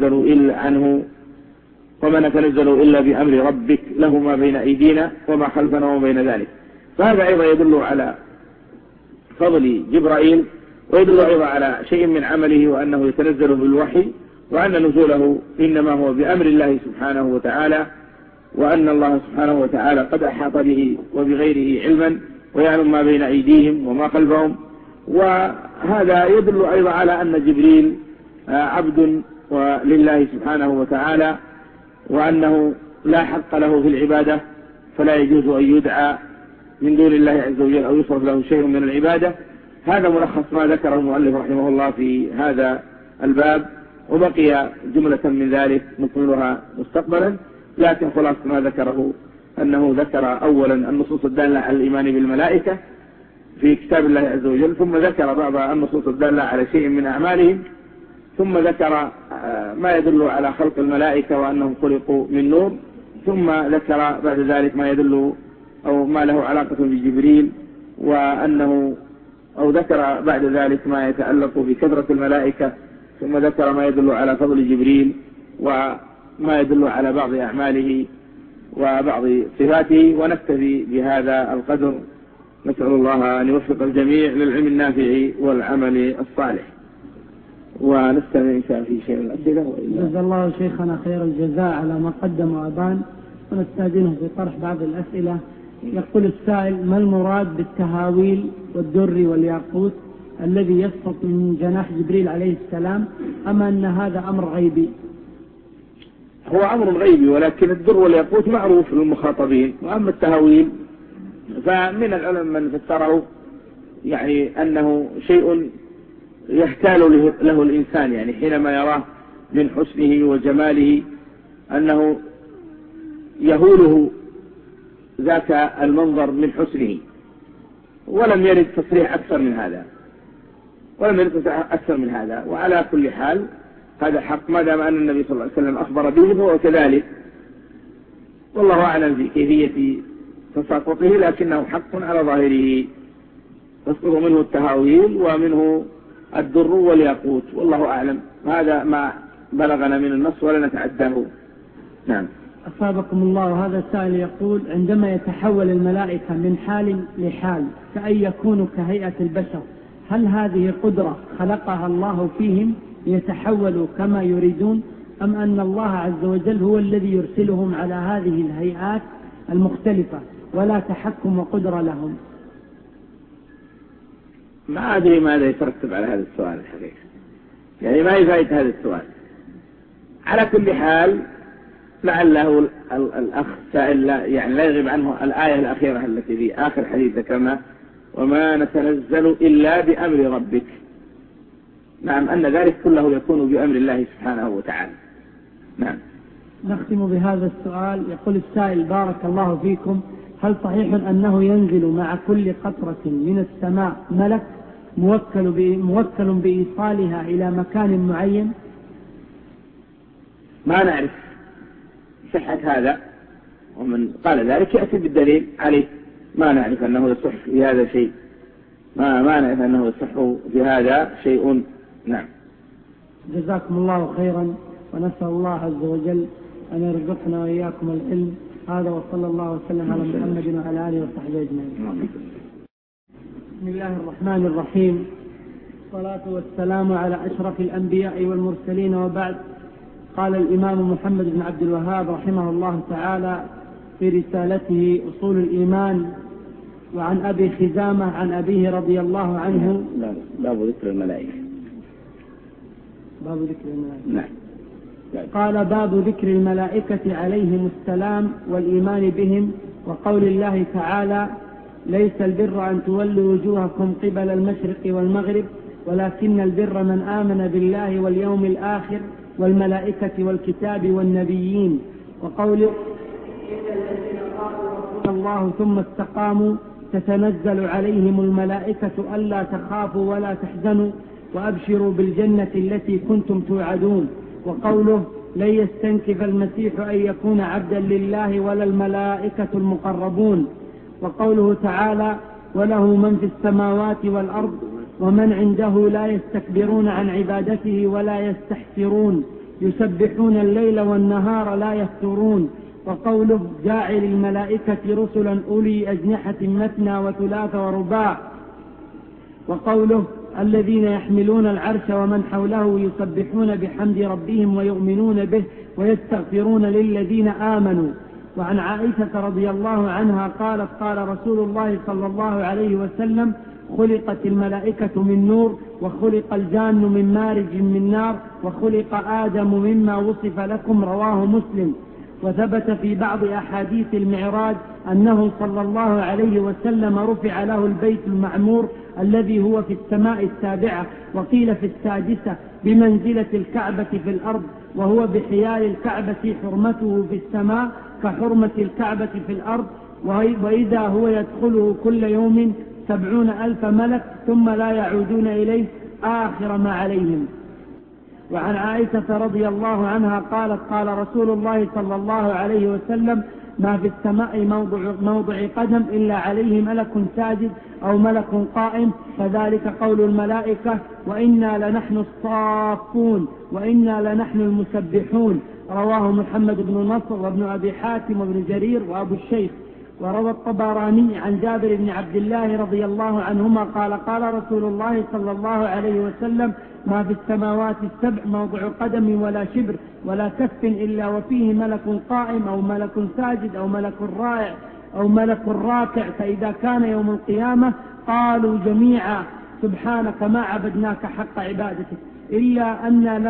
نتنزل إلا بأمر ربك له ما بين أيدينا وما خلفنا وما بين ذلك. فهذا أيضا يدل على فضل جبرائيل، ويدل أيضا على شيء من عمله، وأنه يتنزل بالوحي، وأن نزوله إنما هو بأمر الله سبحانه وتعالى، وأن الله سبحانه وتعالى قد أحاط به وبغيره علما، ويعلم ما بين أيديهم وما خلفهم. وهذا يدل أيضا على أن جبريل عبد لله سبحانه وتعالى، وأنه لا حق له في العبادة، فلا يجوز أن يدعى من دون الله عز وجل أو يصرف له شيء من العبادة. هذا ملخص ما ذكره المؤلف رحمه الله في هذا الباب، وبقي جملة من ذلك نكملها مستقبلا، لكن خلاص ما ذكره أنه ذكر أولا النصوص الدالة على الإيمان بالملائكة في كتاب الله عز وجل، ثم ذكر بعض النصوص الدالة على شيء من أعمالهم، ثم ذكر ما يدل على خلق الملائكة وأنهم خلقوا من نور، ثم ذكر بعد ذلك ما يدل أو ما له علاقة بجبريل، أو ذكر بعد ذلك ما يتعلق بكثرة الملائكة، ثم ذكر ما يدل على فضل جبريل وما يدل على بعض أعماله وبعض صفاته. ونكتفي بهذا القدر، نسأل الله أن يوفق الجميع للعلم النافع والعمل الصالح. ونستمع إن شاء في شيء من الأسئلة. جزا الله شيخنا خير الجزاء على ما قدم وأبان، ونستأذنه في طرح بعض الأسئلة. يقول السائل: ما المراد بالتهاويل والدر والياقوت الذي يسقط من جناح جبريل عليه السلام، أما أن هذا أمر غيبي؟ هو أمر غيبي، ولكن الدر والياقوت معروف للمخاطبين. وأما التهاويل فمن العلماء من فسره يعني أنه شيء يحتال له الإنسان، يعني حينما يراه من حسنه وجماله أنه يهوله ذاك المنظر من حسنه. ولم يرد تصريح أكثر من هذا، وعلى كل حال هذا حق ما دام أن النبي صلى الله عليه وسلم أخبر به فهو كذلك، والله أعلم في كيفية تساقطه، لكنه حق على ظاهره، يسقط منه التهاويل ومنه الدر والياقوت، والله أعلم. هذا ما بلغنا من النص ولا نتعداه. نعم. أصابكم الله. هذا السائل يقول: عندما يتحول الملائكة من حال لحال كأن يكونوا كهيئة البشر، هل هذه قدرة خلقها الله فيهم ليتحولوا كما يريدون، أم أن الله عز وجل هو الذي يرسلهم على هذه الهيئات المختلفة ولا تحكم وقدرة لهم؟ ما أدري ماذا يترتب على هذا السؤال الحقيقة، يعني ما يفايد هذا السؤال. على كل حال لعله الأخ سائل يعني لا يغيب عنه الآية الأخيرة التي في آخر حديث ذكرنا: وما نتنزل إلا بأمر ربك. نعم، أن ذلك كله يكون بأمر الله سبحانه وتعالى. نعم. نختم بهذا السؤال. يقول السائل: بارك الله فيكم، هل صحيح أنه ينزل مع كل قطرة من السماء ملك موكل بإيصالها إلى مكان معين؟ ما نعرف صحة هذا، ومن قال ذلك يأتي بالدليل عليه. ما نعرف أنه يصح في هذا شيء، ما نعرف أنه يصح في هذا شيء. نعم. جزاكم الله خيرا، ونسأل الله عز وجل أن يرزقنا وإياكم العلم. هذا وصلى الله وسلم على محمد وعلى آله وصحبه أجمعين. بسم الله الرحمن الرحيم، والصلاة والسلام على أشرف الأنبياء والمرسلين، وبعد. قال الإمام محمد بن عبد الوهاب رحمه الله تعالى في رسالته أصول الإيمان: وعن أبي خزامة عن أبيه رضي الله عنه. باب ذكر الملائكة. باب ذكر الملائكة. نعم. قال: باب ذكر الملائكة عليهم السلام والإيمان بهم، وقول الله تعالى: ليس البر أن تولوا وجوهكم قبل المشرق والمغرب، ولكن البر من آمن بالله واليوم الآخر والملائكة والكتاب والنبيين، وقوله: إن الذين قالوا ربنا الله ثم استقاموا تتنزل عليهم الملائكة ألا تخافوا ولا تحزنوا وأبشروا بالجنة التي كنتم توعدون. وقوله لن يستنكف المسيح أن يكون عبدا لله ولا الملائكة المقربون. وقوله تعالى وله من في السماوات والأرض ومن عنده لا يستكبرون عن عبادته ولا يستحسرون يسبحون الليل والنهار لا يفترون. وقوله جاعل الملائكة رسلا أولي أجنحة مثنى وثلاث ورباع. وقوله الذين يحملون العرش ومن حوله يسبحون بحمد ربهم ويؤمنون به ويستغفرون للذين آمنوا. وعن عائشة رضي الله عنها قالت قال رسول الله صلى الله عليه وسلم خلقت الملائكة من نور وخلق الجان من مارج من نار وخلق آدم مما وصف لكم. رواه مسلم. وثبت في بعض أحاديث المعراج أنه صلى الله عليه وسلم رفع له البيت المعمور الذي هو في السماء السابعة وقيل في السادسة بمنزلة الكعبة في الأرض، وهو بحيال الكعبة حرمته في السماء كحرمة الكعبة في الأرض، وإذا هو يدخله كل يوم 70,000 ملك ثم لا يعودون إليه آخر ما عليهم. وعن عائشة رضي الله عنها قالت قال رسول الله صلى الله عليه وسلم ما في السماء موضع قدم إلا عليه ملك ساجد أو ملك قائم، فذلك قول الملائكة وإنا لنحن الصافون وإنا لنحن المسبحون. رواه محمد بن نصر وابن أبي حاتم وابن جرير وأبو الشيخ. وروى الطبراني عن جابر بن عبد الله رضي الله عنهما قال قال رسول الله صلى الله عليه وسلم ما في السماوات السبع موضع قدم ولا شبر ولا كف إلا وفيه ملك قائم أو ملك ساجد أو ملك رائع أو ملك راكع، فإذا كان يوم القيامة قالوا جميعا سبحانك ما عبدناك حق عبادتك إلا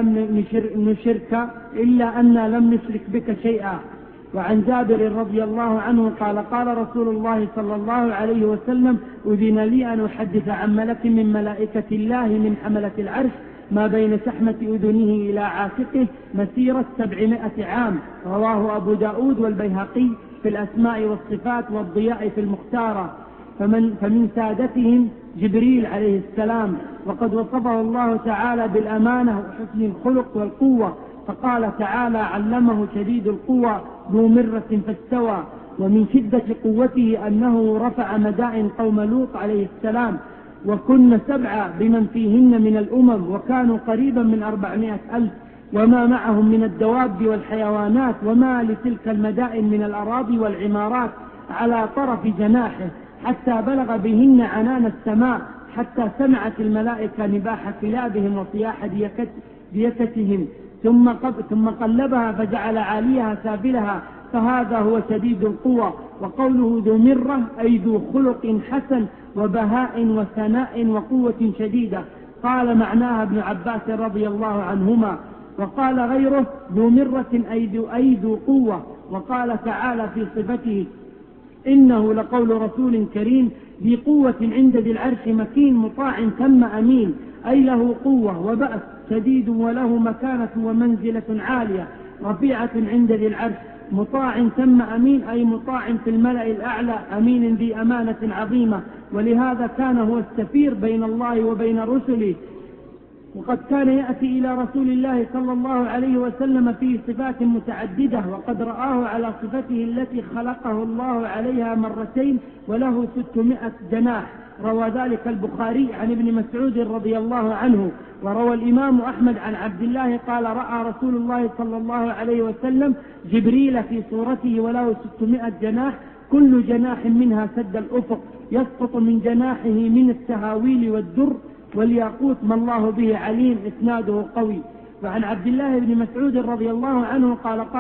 أننا لم نشرك بك شيئا. وعن جابر رضي الله عنه قال قال رسول الله صلى الله عليه وسلم أذن لي أن أحدث عن ملك من ملائكة الله من حملة العرش ما بين شحمة أذنه إلى عاتقه مسيرة 700 عام. رواه أبو داود والبيهقي في الأسماء والصفات والضياء في المختارة. فمن سادتهم جبريل عليه السلام، وقد وصفه الله تعالى بالأمانة وحسن الخلق والقوة، فقال تعالى علمه شديد القوى ذو مرة فاستوى. ومن شدة قوته أنه رفع مدائن قوم لوط عليه السلام، وكن 7 بمن فيهن من الأمم، وكانوا قريبا من 400,000 وما معهم من الدواب والحيوانات، وما لتلك المدائن من الأراضي والعمارات على طرف جناحه، حتى بلغ بهن عنان السماء، حتى سمعت الملائكة نباح كلابهم وصياح ديكتهم، ثم قلبها فجعل عاليها سافلها، فهذا هو شديد القوى. وقوله ذو مرة أي ذو خلق حسن وبهاء وثناء وقوة شديدة، قال معناها ابن عباس رضي الله عنهما. وقال غيره ذو مرة أي ذو قوة. وقال تعالى في صفته إنه لقول رسول كريم ذي قوة عند ذي العرش مكين مطاع ثم أمين، أي له قوة وبأس شديد وله مكانة ومنزلة عالية رفيعة عند ذي العرش، مطاع ثم أمين أي مطاع في الملأ الأعلى، أمين ذي أمانة عظيمة. ولهذا كان هو السفير بين الله وبين رسله. وقد كان يأتي إلى رسول الله صلى الله عليه وسلم فيه صفات متعددة، وقد رآه على صفته التي خلقه الله عليها مرتين وله 600 جناح. روى ذلك البخاري عن ابن مسعود رضي الله عنه. وروى الإمام أحمد عن عبد الله قال رأى رسول الله صلى الله عليه وسلم جبريل في صورته وله 600 جناح، كل جناح منها سد الأفق، يسقط من جناحه من السهاويل والدر والياقوت ما الله به عليم، إسناده قوي. وعن عبد الله بن مسعود رضي الله عنه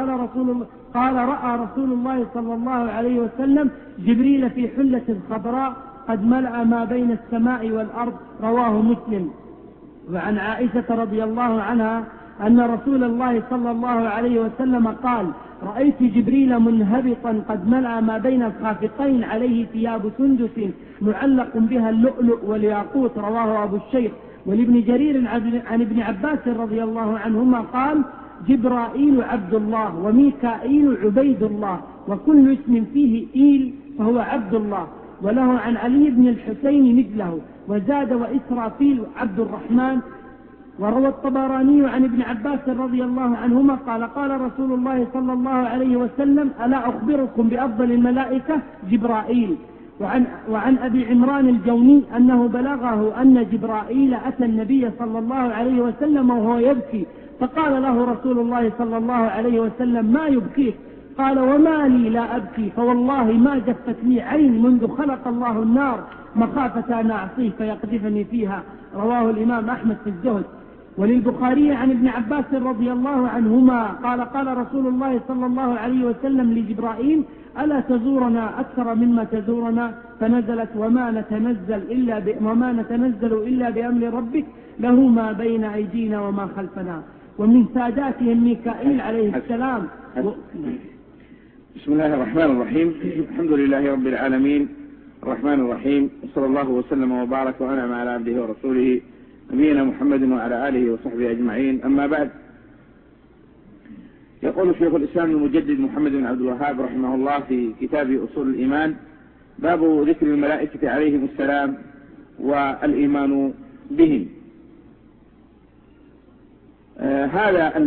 قال رأى رسول الله صلى الله عليه وسلم جبريل في حلة خضراء قد ملأ ما بين السماء والأرض. رواه مسلم. وعن عائشة رضي الله عنها أن رسول الله صلى الله عليه وسلم قال رأيت جبريل منهبطا قد ملأ ما بين الخافقين عليه ثياب سندس معلق بها اللؤلؤ والياقوت. رواه أبو الشيخ. ولابن جرير عن ابن عباس رضي الله عنهما قال جبرائيل عبد الله وميكائيل عبيد الله، وكل اسم فيه إيل فهو عبد الله. وله عن علي بن الحسين مثله، وزاد وإسرافيل عبد الرحمن. وروى الطبراني عن ابن عباس رضي الله عنهما قال قال رسول الله صلى الله عليه وسلم: ألا أخبركم بأفضل الملائكة؟ جبرائيل. وعن أبي عمران الجوني أنه بلغه أن جبرائيل أتى النبي صلى الله عليه وسلم وهو يبكي، فقال له رسول الله صلى الله عليه وسلم: ما يبكيك؟ قال: وما لي لا أبكي، فوالله ما جفت لي عين منذ خلق الله النار مخافة أن أعصيه فيقذفني فيها. رواه الإمام أحمد في الزهد. وللبخاري عن ابن عباس رضي الله عنهما قال قال رسول الله صلى الله عليه وسلم لجبرائيل: ألا تزورنا أكثر مما تزورنا؟ فنزلت: وما نتنزل إلا بأمر ربك له ما بين أيدينا وما خلفنا. ومن ساداتهم ميكائيل عليه السلام. بسم الله الرحمن الرحيم. الحمد لله رب العالمين الرحمن الرحيم، وصلى الله وسلم وبارك وأنعم على عبده ورسوله نبينا محمد وعلى آله وصحبه أجمعين. أما بعد، يقول شيخ الإسلام المجدد محمد بن عبد الوهاب رحمه الله في كتاب أصول الإيمان: باب ذكر الملائكة عليهم السلام والإيمان بهم. هذا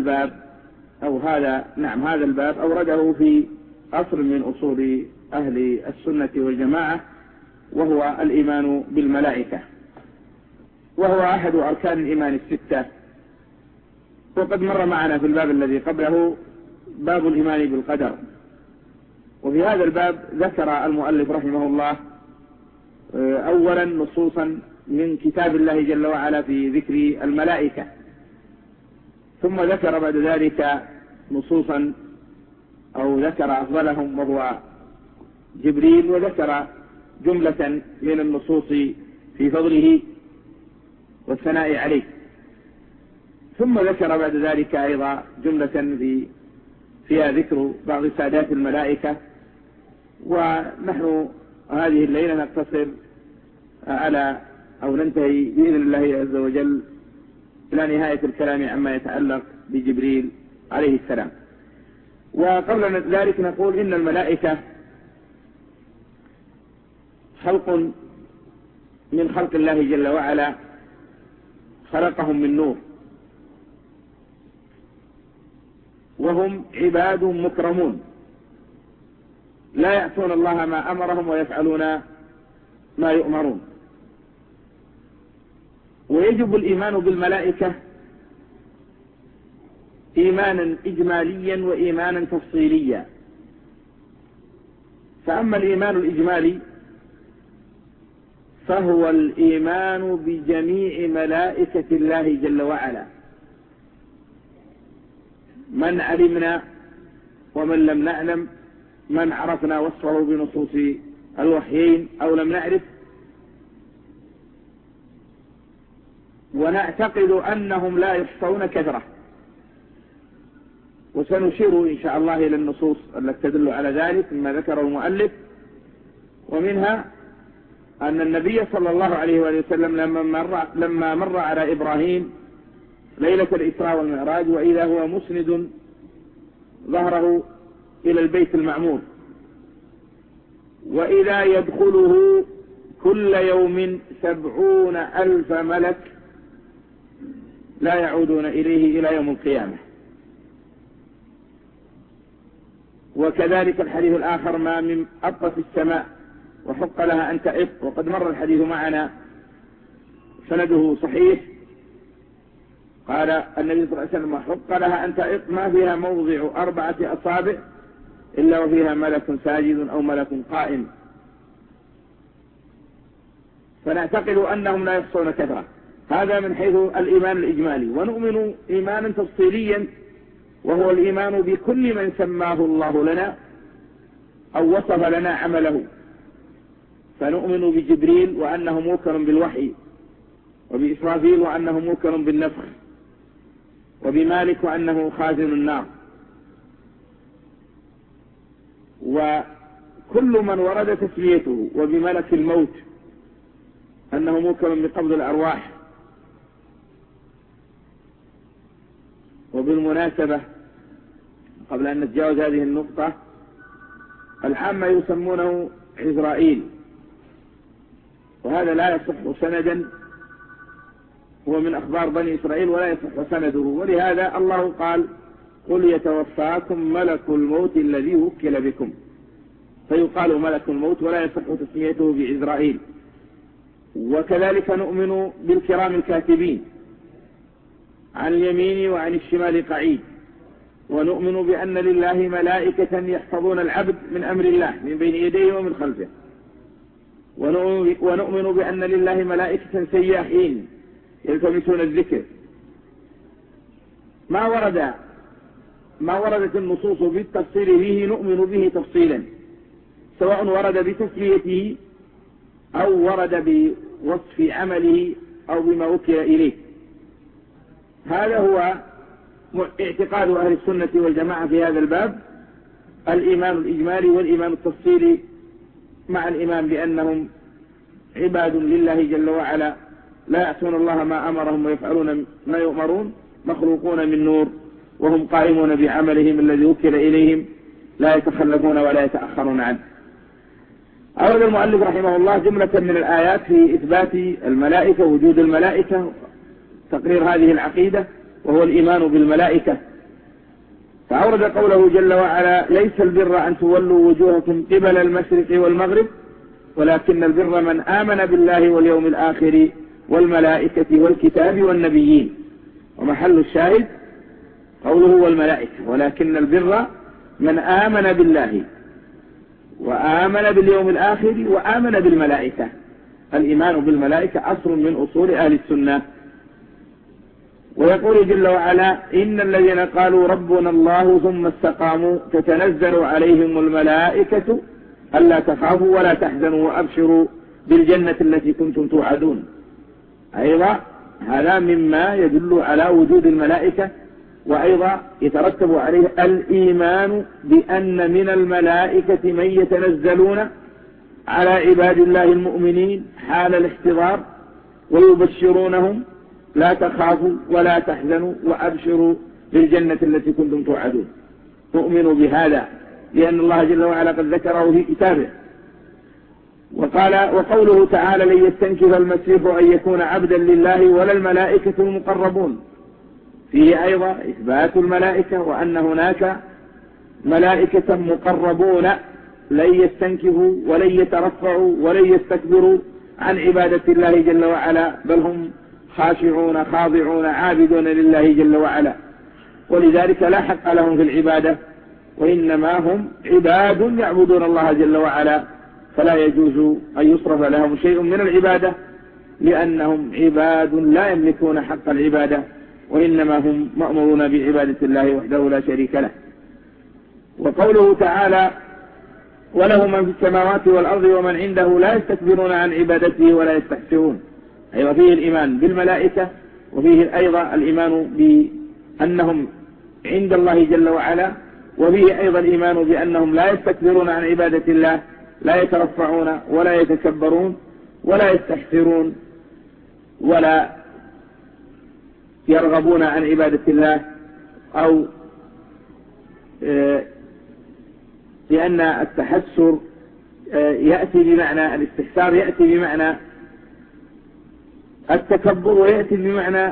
الباب أورده في أصل من أصول أهل السنة والجماعة، وهو الإيمان بالملائكة، وهو أحد أركان الإيمان الستة. وقد مر معنا في الباب الذي قبله باب الإيمان بالقدر. وفي هذا الباب ذكر المؤلف رحمه الله أولا نصوصا من كتاب الله جل وعلا في ذكر الملائكة، ثم ذكر بعد ذلك نصوصا أو ذكر أفضلهم وهو جبريل، وذكر جملة من النصوص في فضله والثناء عليه، ثم ذكر بعد ذلك أيضا جملة فيها ذكر بعض سادات الملائكة. ونحن هذه الليلة نقتصر على أو ننتهي بإذن الله عز وجل إلى نهاية الكلام عما يتعلق بجبريل عليه السلام. وقبل ذلك نقول إن الملائكة خلق من خلق الله جل وعلا، خلقهم من نور، وهم عباد مكرمون لا يعصون الله ما أمرهم ويفعلون ما يؤمرون. ويجب الإيمان بالملائكة إيمانا إجماليا وإيمانا تفصيليا. فأما الإيمان الإجمالي فهو الإيمان بجميع ملائكة الله جل وعلا، من علمنا ومن لم نعلم، من عرفنا وصفه بنصوص الوحيين أو لم نعرف. ونعتقد أنهم لا يحصون كثرة، وسنشير إن شاء الله إلى النصوص التي تدل على ذلك مما ذكره المؤلف. ومنها أن النبي صلى الله عليه وسلم لما مر على إبراهيم ليلة الإسراء والمعراج وإذا هو مسند ظهره إلى البيت المعمور، وإذا يدخله كل يوم 70,000 ملك لا يعودون إليه إلى يوم القيامة. وكذلك الحديث الآخر: ما من أبقى في السماء وحق لها أن تعق، وقد مر الحديث معنا سنده صحيح. قال النبي صلى الله عليه وسلم: حق لها أن تعق ما فيها موضع 4 أصابع إلا وفيها ملك ساجد أو ملك قائم. فنعتقد أنهم لا يحصون كثرة. هذا من حيث الإيمان الإجمالي. ونؤمن إيمانا تفصيليا، وهو الإيمان بكل من سماه الله لنا أو وصف لنا عمله. فنؤمن بجبريل وأنه موكل بالوحي، وبإسرافيل وأنه موكل بالنفخ، وبمالك وأنه خازن النار، وكل من ورد تسميته، وبملك الموت أنه موكل بقبض الأرواح. وبالمناسبة قبل أن نتجاوز هذه النقطة، العامة يسمونه عزرائيل، وهذا لا يصح سندا، هو من أخبار بني إسرائيل ولا يصح سنده، ولهذا الله قال قل يتوفاكم ملك الموت الذي وكل بكم، فيقال ملك الموت ولا يصح تسميته بعزرائيل. وكذلك نؤمن بالكرام الكاتبين عن اليمين وعن الشمال قعيد، ونؤمن بأن لله ملائكة يحفظون العبد من أمر الله من بين يديه ومن خلفه، ونؤمن بأن لله ملائكة سياحين يلتمسون الذكر. ما وردت النصوص بالتفصيل به نؤمن به تفصيلا، سواء ورد بتسميته أو ورد بوصف عمله أو بما وكل إليه. هذا هو اعتقاد أهل السنة والجماعة في هذا الباب، الإيمان الإجمالي والإيمان التفصيلي، مع الإيمان بأنهم عباد لله جل وعلا لا يعصون الله ما أمرهم ويفعلون ما يؤمرون، مخلوقون من نور، وهم قائمون بعملهم الذي وكل إليهم، لا يتخلفون ولا يتأخرون عنه. أورد المؤلف رحمه الله جملة من الآيات في إثبات الملائكة، وجود الملائكة، تقرير هذه العقيدة وهو الإيمان بالملائكة. فأورد قوله جل وعلا ليس البر أن تولوا وجوهكم قبل المشرق والمغرب ولكن البر من آمن بالله واليوم الآخر والملائكة والكتاب والنبيين. ومحل الشاهد قوله والملائكة، ولكن البر من آمن بالله وآمن باليوم الآخر وآمن بالملائكة. الإيمان بالملائكة أصل من أصول أهل السنة. ويقول جل وعلا إن الذين قالوا ربنا الله ثم استقاموا تتنزل عليهم الملائكة ألا تخافوا ولا تحزنوا وأبشروا بالجنة التي كنتم توعدون. أيضا هذا مما يدل على وجود الملائكة، وأيضا يترتب عليه الإيمان بأن من الملائكة من يتنزلون على عباد الله المؤمنين حال الاحتضار ويبشرونهم لا تخافوا ولا تحزنوا وأبشروا بالجنة التي كنتم توعدون. نؤمن بهذا لأن الله جل وعلا قد ذكره في كتابه. وقوله تعالى لن يستنكف المسيح أن يكون عبدا لله ولا الملائكة المقربون، فيه أيضا إثبات الملائكة وأن هناك ملائكة مقربون لن يستنكفوا ولن يترفعوا ولن يستكبروا عن عبادة الله جل وعلا، بل هم خاشعون خاضعون عابدون لله جل وعلا، ولذلك لا حق لهم في العبادة، وإنما هم عباد يعبدون الله جل وعلا، فلا يجوز أن يصرف لهم شيء من العبادة لأنهم عباد لا يملكون حق العبادة، وإنما هم مأمورون بعبادة الله وحده لا شريك له. وقوله تعالى وله من في السماوات والأرض ومن عنده لا يستكبرون عن عبادته ولا يستحسرون، أيضا فيه الإيمان بالملائكة، وفيه أيضا الإيمان بأنهم عند الله جل وعلا، وفيه أيضا الإيمان بأنهم لا يستكبرون عن عبادة الله، لا يترفعون ولا يتكبرون ولا يستحسرون ولا يرغبون عن عبادة الله، أو لأن التحسر يأتي بمعنى الاستحسار، يأتي بمعنى التكبر، ويأتي بمعنى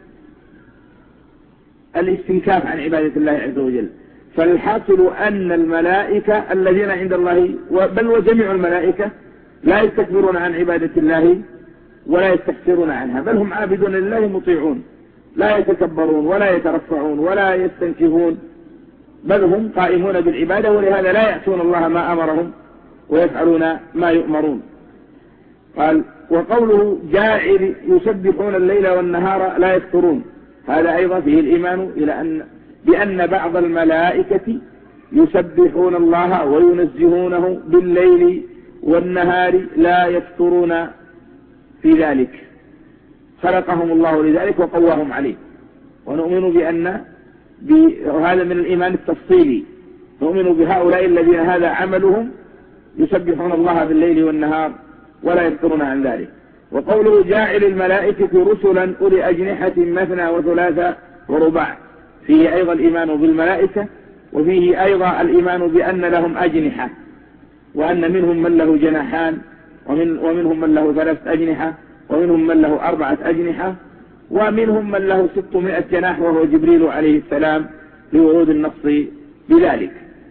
الاستنكاف عن عبادة الله عز وجل. فالحاصل أن الملائكة الذين عند الله بل وجميع الملائكة لا يستكبرون عن عبادة الله ولا يستحسرون عنها، بل هم عابدون لله مطيعون، لا يتكبرون ولا يترفعون ولا يستنكفون، بل هم قائمون بالعبادة، ولهذا لا يعصون الله ما أمرهم ويفعلون ما يؤمرون. قال وقوله جاعل يسبحون الليل والنهار لا يفترون، هذا أيضا فيه الإيمان بأن بعض الملائكة يسبحون الله وينزهونه بالليل والنهار لا يفترون في ذلك، خلقهم الله لذلك وقواهم عليه. ونؤمن وهذا من الإيمان التفصيلي، نؤمن بهؤلاء الذين هذا عملهم يسبحون الله بالليل والنهار ولا يفترون عن ذلك. وقوله جاعل الملائكة رسلا أولي أجنحة مثنى وثلاثة ورباع، فيه أيضا الإيمان بالملائكة، وفيه أيضا الإيمان بأن لهم أجنحة، وأن منهم من له جناحان ومنهم من له 3 أجنحة، ومنهم من له 4 أجنحة، ومنهم من له 600 جناح وهو جبريل عليه السلام لورود النص بذلك.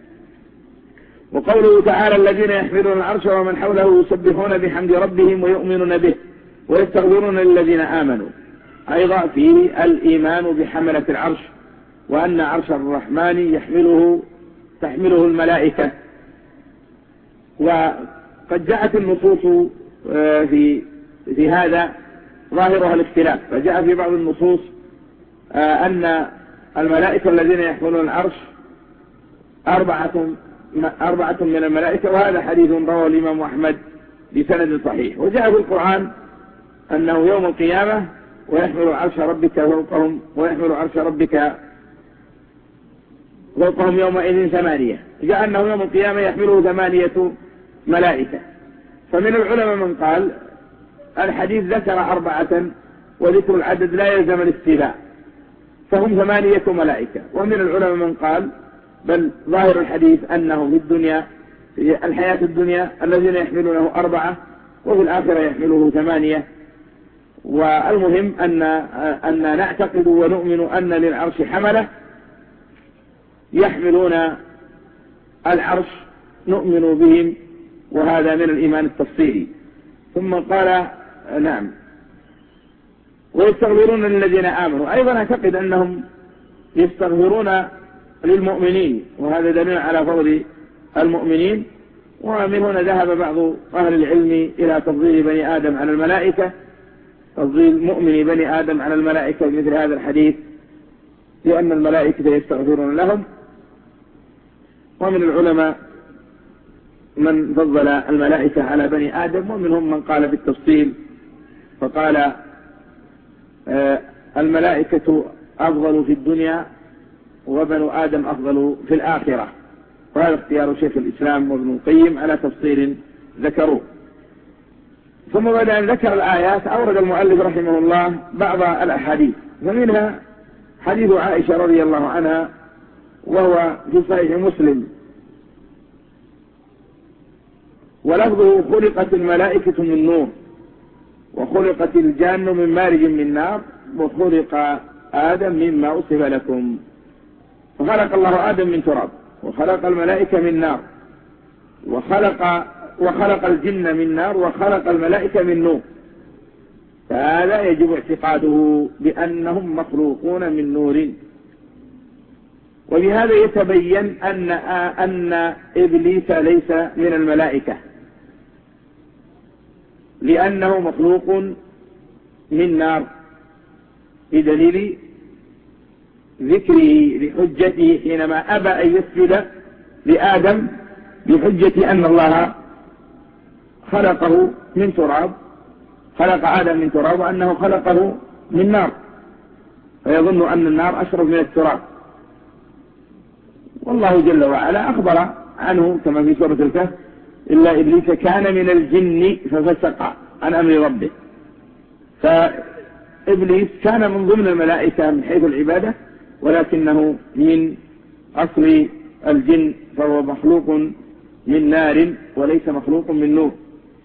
وقوله تعالى الذين يحملون العرش ومن حوله يسبحون بحمد ربهم ويؤمنون به ويستغفرون للذين آمنوا، أيضا فيه الإيمان بحملة العرش، وأن عرش الرحمن تحمله الملائكة. وقد جاءت النصوص في هذا ظاهرها الاختلاف، فجاء في بعض النصوص أن الملائكة الذين يحملون العرش 4 من الملائكة، وهذا حديث رواه الإمام أحمد بسند صحيح. وجاء في القرآن أنه يوم القيامة ويحمل عرش ربك فوقهم، ويحمل عرش ربك فوقهم يومئذ 8. جاء أنه يوم القيامة يحمله 8 ملائكة. فمن العلماء من قال الحديث ذكر 4 وذكر العدد لا يلزم الاستيلاء، فهم 8 ملائكة. ومن العلماء من قال بل ظاهر الحديث أنه في الدنيا في الحياة الدنيا الذين يحملونه 4 وفي الآخرة يحمله 8. والمهم أن نعتقد ونؤمن أن للعرش حملة يحملون العرش، نؤمن بهم، وهذا من الإيمان التفصيلي. ثم قال نعم ويستغفرون للذين آمنوا، أيضا أعتقد أنهم يستغفرون للمؤمنين، وهذا دليل على فضل المؤمنين. ومن هنا ذهب بعض أهل العلم إلى تفضيل بني آدم على الملائكة، تفضيل مؤمن بني آدم على الملائكة مثل هذا الحديث، لأن الملائكة يستغفرون لهم. ومن العلماء من فضل الملائكة على بني آدم، ومنهم من قال بالتفصيل فقال الملائكة أفضل في الدنيا وبنو آدم أفضل في الآخرة، وهذا اختيار شيخ الإسلام وابن القيم على تفصيل ذكروه. ثم بعد أن ذكر الآيات أورد المؤلف رحمه الله بعض الأحاديث، فمنها حديث عائشة رضي الله عنها وهو في صحيح مسلم، ولفظه خلقت الملائكة من نور، وخلقت الجان من مارج من نار، وخلق آدم مما وصف لكم. فخلق الله آدم من تراب، وخلق الملائكة من نار، وخلق الجن من نار، وخلق الملائكة من نور. فهذا يجب اعتقاده بأنهم مخلوقون من نور. وبهذا يتبين أن إبليس ليس من الملائكة، لأنه مخلوق من نار، بدليل ذكره لحجته حينما أبى أن يسجد لآدم بحجة أن الله خلقه من تراب، خلق آدم من تراب، وأنه خلقه من نار، فيظن أن النار أشرف من التراب. والله جل وعلا أخبر عنه كما في سورة الكهف إلا إبليس كان من الجن ففسق عن أمر ربه. فإبليس كان من ضمن الملائكة من حيث العبادة، ولكنه من أصل الجن، فهو مخلوق من نار وليس مخلوق من نور.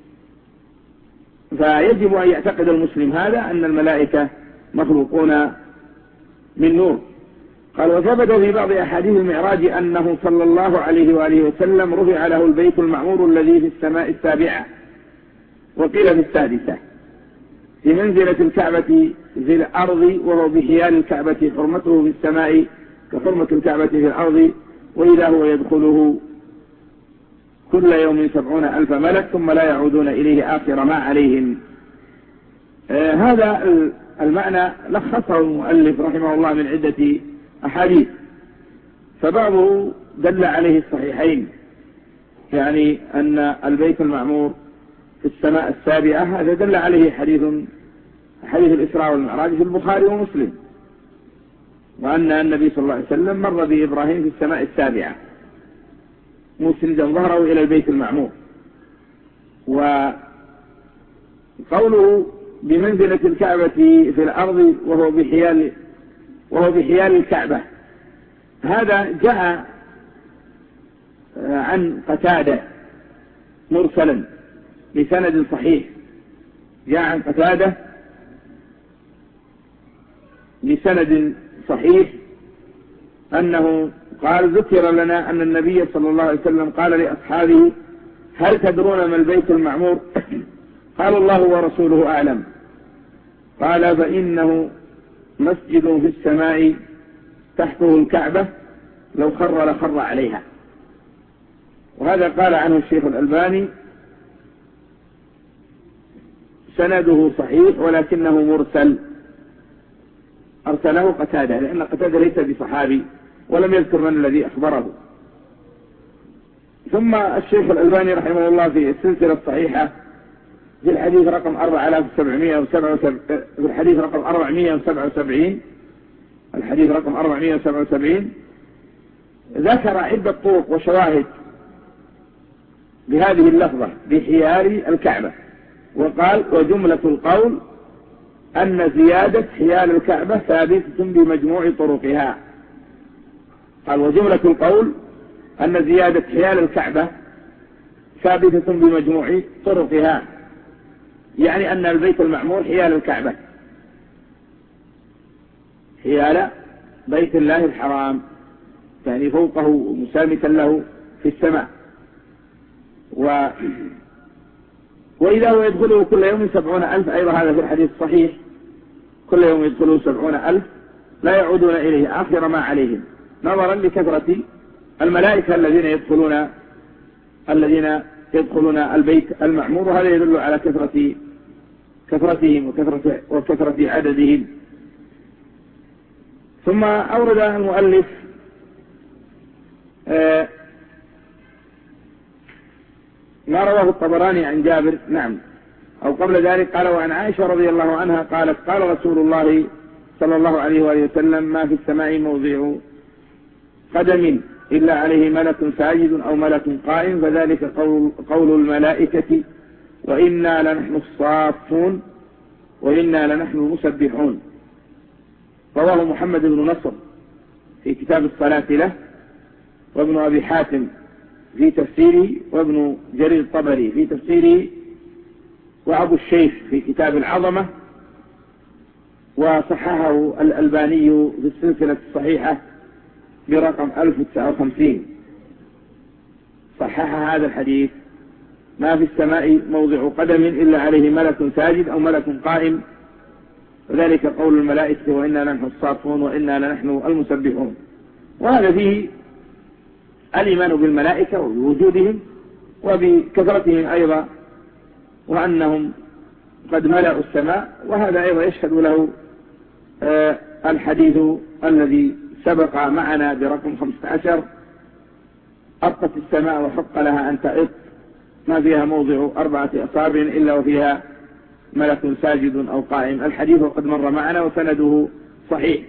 فيجب أن يعتقد المسلم هذا، أن الملائكة مخلوقون من نور. قال وثبت في بعض أحاديث المعراج أنه صلى الله عليه وآله وسلم رفع له البيت المعمور الذي في السماء السابعة، وقيل في السادسة، في منزلة الكعبة في الأرض، وهو بحيال الكعبة، حرمته في السماء كحرمة الكعبة في الأرض، وإذا هو يدخله كل يوم 70,000 ملك ثم لا يعودون إليه آخر ما عليهم. هذا المعنى لخصه المؤلف رحمه الله من عدة أحاديث، فبعضه دل عليه الصحيحين، يعني أن البيت المعمور في السماء السابعة، هذا دل عليه حديث الإسراء والمعراج في البخاري ومسلم، وأن النبي صلى الله عليه وسلم مر بإبراهيم في السماء السابعة مسندا ظهره إلى البيت المعمور. وقوله بمنزلة الكعبة في الأرض وهو بحيال الكعبة، هذا جاء عن قتادة مرسلا، بسند صحيح جاء عن قتادة بسند صحيح أنه قال ذكر لنا أن النبي صلى الله عليه وسلم قال لأصحابه هل تدرون ما البيت المعمور؟ قال الله ورسوله أعلم. قال فإنه مسجد في السماء تحته الكعبة لو خر لخر عليها. وهذا قال عنه الشيخ الألباني سنده صحيح ولكنه مرسل، أرسله قتادة لأن قتادة ليس بصحابي ولم يذكر من الذي أخبره. ثم الشيخ الألباني رحمه الله في السلسلة الصحيحة في الحديث رقم 4777 في الحديث رقم 477 الحديث رقم 477 ذكر عدة طرق وشواهد بهذه اللفظة بحيال الكعبة، وقال وجملة القول أن زيادة حيال الكعبة ثابتة بمجموع طرقها. قال وجملة القول أن زيادة حيال الكعبة ثابتة بمجموع طرقها، يعني أن البيت المعمور حيال الكعبة، حيال بيت الله الحرام، يعني فوقه مسامتا له في السماء. وإذا هو يدخله كل يوم 70,000، أيضا هذا في الحديث الصحيح، كل يوم يدخله 70,000 لا يعودون إليه آخر ما عليهم، نظرا لكثرة الملائكة الذين يدخلون البيت المعمور، وهذا يدل على كثرتهم وكثرة عددهم. ثم أورد المؤلف ما رواه الطبراني عن جابر، نعم، أو قبل ذلك قال وعن عائشة رضي الله عنها قالت قال رسول الله صلى الله عليه وآله وسلم ما في السماء موضع قدم إلا عليه ملك ساجد أو ملك قائم، فذلك قول الملائكة وإنا لنحن الصافون وإنا لنحن المسبحون. رواه محمد بن نصر في كتاب الصلاة له، وابن أبي حاتم في تفسيره، وابن جرير الطبري في تفسيره، وأبو الشيخ في كتاب العظمة، وصححه الألباني في السلسلة الصحيحة برقم 1059. صحح هذا الحديث ما في السماء موضع قدم إلا عليه ملك ساجد أو ملك قائم، وذلك قول الملائكة وإنا لنحن الصافون وإنا لنحن المسبحون. وهذا فيه الإيمان بالملائكة وبوجودهم وبكثرتهم أيضا، وأنهم قد ملأوا السماء، وهذا أيضا يشهد له الحديث الذي سبق معنا برقم 15 أبقت السماء وحق لها أن تئط ما فيها موضع 4 أصابع إلا وفيها ملك ساجد أو قائم. الحديث قد مر معنا وسنده صحيح.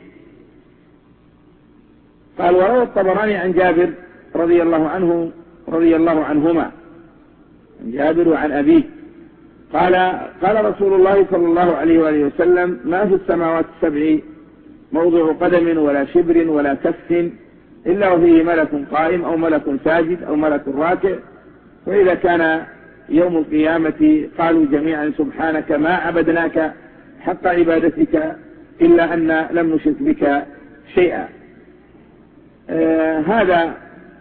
قال وروى الطبراني عن جابر رضي الله عنهما، عن جابر وعن أبيه قال رسول الله صلى الله عليه وآله وسلم ما في السماوات السبع موضع قدم ولا شبر ولا كف إلا وفيه ملك قائم أو ملك ساجد أو ملك راكع، وإذا كان يوم القيامة قالوا جميعا سبحانك ما عبدناك حق عبادتك إلا أن لم نشرك بك شيئا. هذا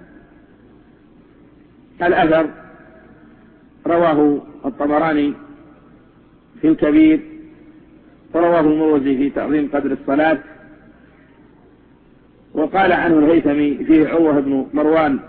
الأثر رواه الطبراني في الكبير، ورواه المروزي في تعظيم قدر الصلاة، وقال عنه الهيثمي فيه عروة بن مروان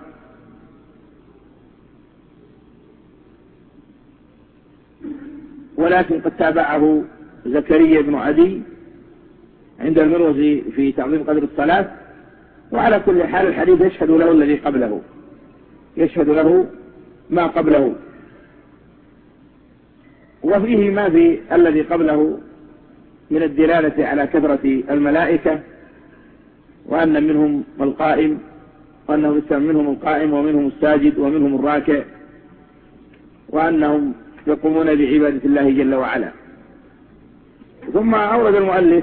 ولكن قد تابعه زكريا بن عدي عند المروزي في تعظيم قدر الصلاة. وعلى كل حال الحديث يشهد له الذي قبله، يشهد له ما قبله، وفيه ما في الذي قبله من الدلالة على كثرة الملائكة، وأن منهم القائم، وأنهم منهم القائم ومنهم الساجد ومنهم الراكع، وأنهم يقومون بعبادة الله جل وعلا. ثم أورد المؤلف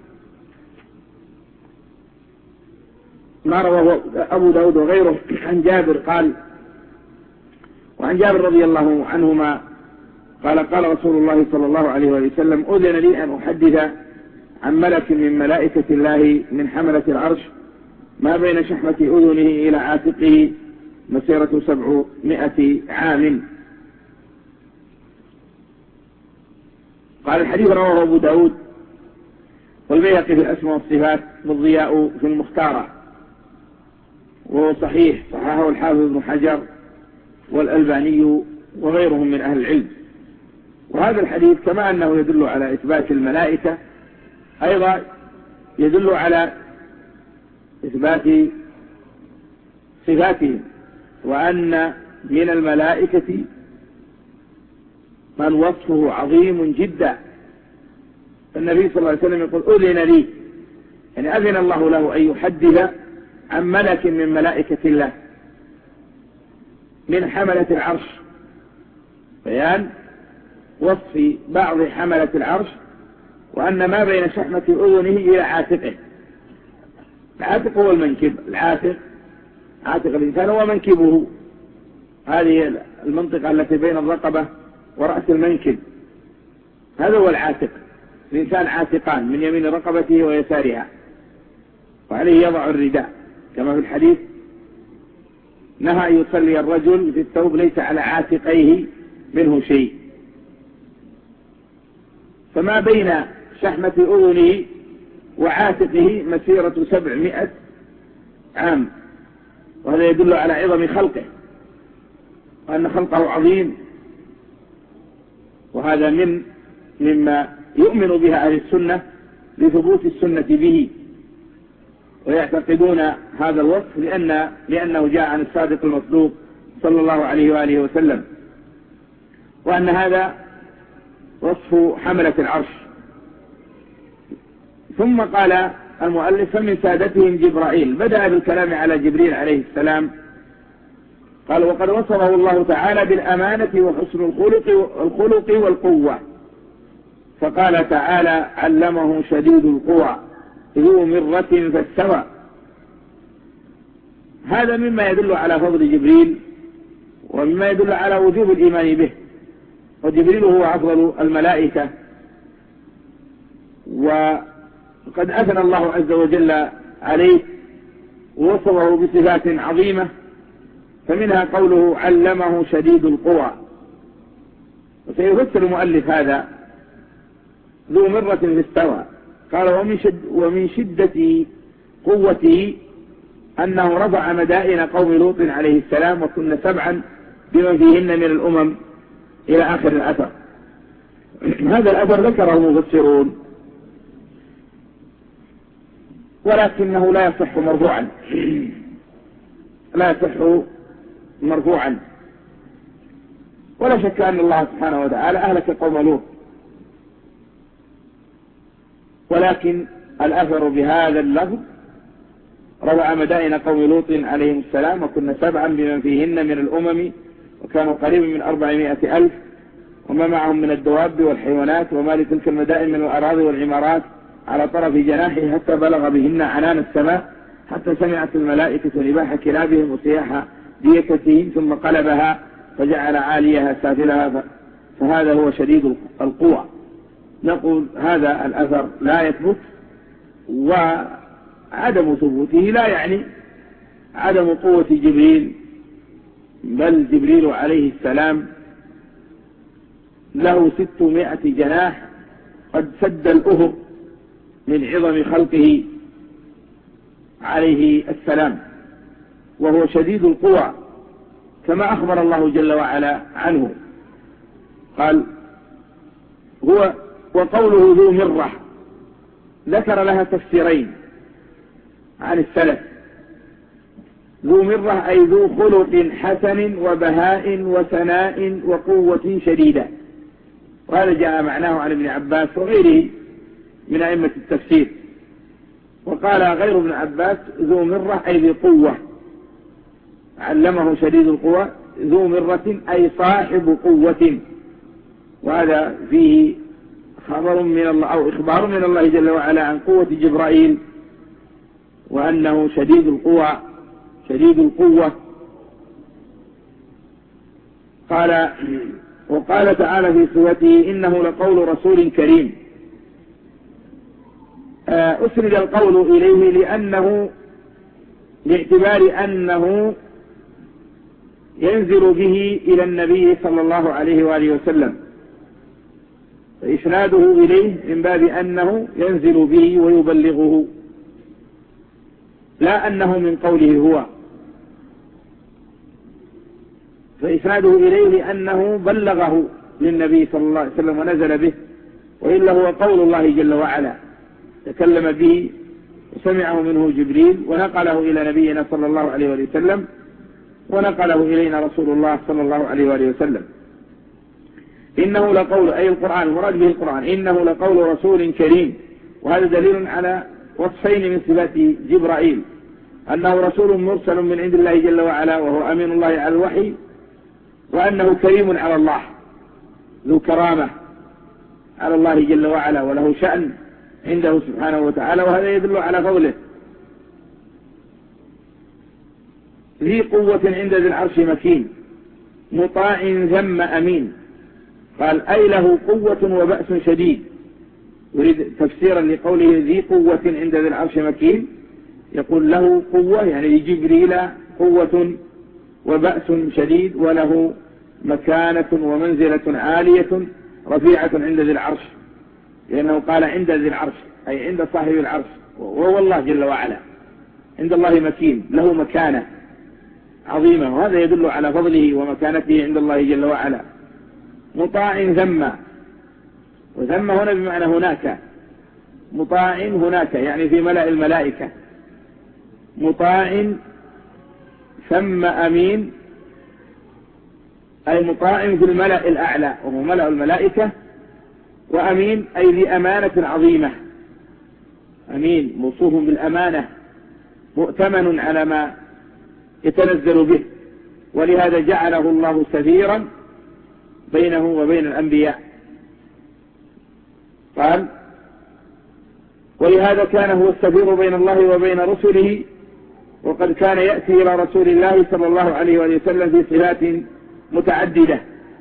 ما رواه أبو داود وغيره عن جابر قال وعن جابر رضي الله عنهما قال رسول الله صلى الله عليه وسلم: أذن لي أن أحدث عن ملك من ملائكة الله من حملة العرش ما بين شحمة أذنه إلى عاتقه مسيرة 700 عام. قال: الحديث رواه أبو داود والبيهقي في الأسماء والصفات والضياء في المختارة، وهو صحيح، صححه الحافظ ابن حجر والألباني وغيرهم من أهل العلم. وهذا الحديث كما أنه يدل على إثبات الملائكة أيضا يدل على إثبات صفاتهم، وأن من الملائكة من وصفه عظيم جدا. النبي صلى الله عليه وسلم يقول: أذن لي، يعني أذن الله له أن يحدث عن ملك من ملائكة الله من حملة العرش، بيان وصف بعض حملة العرش، وأن ما بين شحمة أذنه إلى عاتقه. العاتق هو المنكب، عاتق الإنسان هو منكبه، هذه المنطقة التي بين الرقبة ورأس المنكب، هذا هو العاتق. الإنسان عاتقان من يمين رقبته ويسارها، وعليه يضع الرداء كما في الحديث: نهى أن يصلي الرجل في الثوب ليس على عاتقيه منه شيء. فما بين شحمة أذنه وعاتقه مسيرة 700 عام، وهذا يدل على عظم خلقه وأن خلقه عظيم. وهذا مما يؤمن بها أهل السنة لثبوت السنة به، ويعتقدون هذا الوصف لأنه جاء عن الصادق المصدوق صلى الله عليه وآله وسلم، وأن هذا وصف حملة العرش. ثم قال المؤلف: فمن سادتهم جبرائيل. بدأ بالكلام على جبريل عليه السلام، قال: وقد وصفه الله تعالى بالأمانة وحسن الخلق والقوة، فقال تعالى: علمه شديد القوى ذو مرة فاستوى. هذا مما يدل على فضل جبريل، ومما يدل على وجوب الإيمان به. وجبريل هو أفضل الملائكة، وقد أثنى الله عز وجل عليه ووصفه بصفات عظيمة، فمنها قوله: علمه شديد القوى. وسيفسر المؤلف هذا: ذو مرة فاستوى. قال: ومن شدة قوته أنه رفع مدائن قوم لوط عليه السلام وكن 7 بمن فيهن من الأمم، إلى آخر الأثر. هذا الأثر ذكره المفسرون، ولكنه لا يصح مرفوعا، ولا شك أن الله سبحانه وتعالى أهلك قوم لوط، ولكن الأثر بهذا اللفظ: رفع مدائن قوم لوط عليهم السلام وكن 7 بمن فيهن من الأمم وكانوا قريبا من 400,000 وما معهم من الدواب والحيوانات وما لتلك المدائن من الأراضي والعمارات على طرف جناحه حتى بلغ بهن عنان السماء، حتى سمعت الملائكة نباح كلابهم وصياح ديكتهم ثم قلبها فجعل عاليها سافلها، فهذا هو شديد القوى. نقول هذا الأثر لا يثبت، وعدم ثبوته لا يعني عدم قوة جبريل، بل جبريل عليه السلام له 600 جناح قد سد الأفق من عظم خلقه عليه السلام، وهو شديد القوى كما أخبر الله جل وعلا عنه. قال: هو وقوله ذو مرة ذكر لها تفسيرين عن السلف: ذو مرة أي ذو خلق حسن وبهاء وثناء وقوة شديدة، وهذا جاء معناه عن ابن عباس وغيره من أئمة التفسير. وقال غير ابن عباس: ذو مرة أي ذي قوة، علمه شديد القوى ذو مرة أي صاحب قوة. وهذا فيه خبر من الله أو إخبار من الله جل وعلا عن قوة جبرائيل، وأنه شديد القوى شديد القوة. قال: وقال تعالى في سورته إنه لقول رسول كريم. أسند القول إليه لأنه باعتبار أنه ينزل به إلى النبي صلى الله عليه وآله وسلم، فإسناده إليه من باب أنه ينزل به ويبلغه، لا أنه من قوله هو، فإسناده إليه لأنه بلغه للنبي صلى الله عليه وسلم ونزل به، وإلا هو قول الله جل وعلا تكلم به وسمعه منه جبريل ونقله إلى نبينا صلى الله عليه وسلم ونقله إلينا رسول الله صلى الله عليه وسلم. إنه لقول، أي القرآن المراد به القرآن، إنه لقول رسول كريم، وهذا دليل على وصفين من صفات جبرائيل، أنه رسول مرسل من عند الله جل وعلا وهو أمين الله على الوحي، وأنه كريم على الله ذو كرامة على الله جل وعلا وله شأن عنده سبحانه وتعالى، وهذا يدل على فضله. ذي قوة عند ذي العرش مكين مطاع ثم أمين. قال أي له قوة وبأس شديد، يريد تفسيرا لقوله ذي قوة عند ذي العرش مكين، يقول له قوة يعني لجبريل قوة وبأس شديد، وله مكانة ومنزلة عالية رفيعة عند ذي العرش، لأنه قال عند ذي العرش أي عند صاحب العرش، وهو الله جل وعلا. عند الله مكين له مكانة عظيمة، وهذا يدل على فضله ومكانته عند الله جل وعلا. مطاع ثم، وثم هنا بمعنى هناك، مطاع هناك يعني في ملأ الملائكة، مطاع ثم أمين أي مطاع في الملأ الأعلى وهو ملأ الملائكة، وأمين أي ذي أمانة عظيمة. أمين موصوف بالأمانة، مؤتمن على ما يتنزل به، ولهذا جعله الله سفيرا بينه وبين الأنبياء. قال ولهذا كان هو السفير بين الله وبين رسله، وقد كان يأتي إلى رسول الله صلى الله عليه وسلم في صفات متعددة،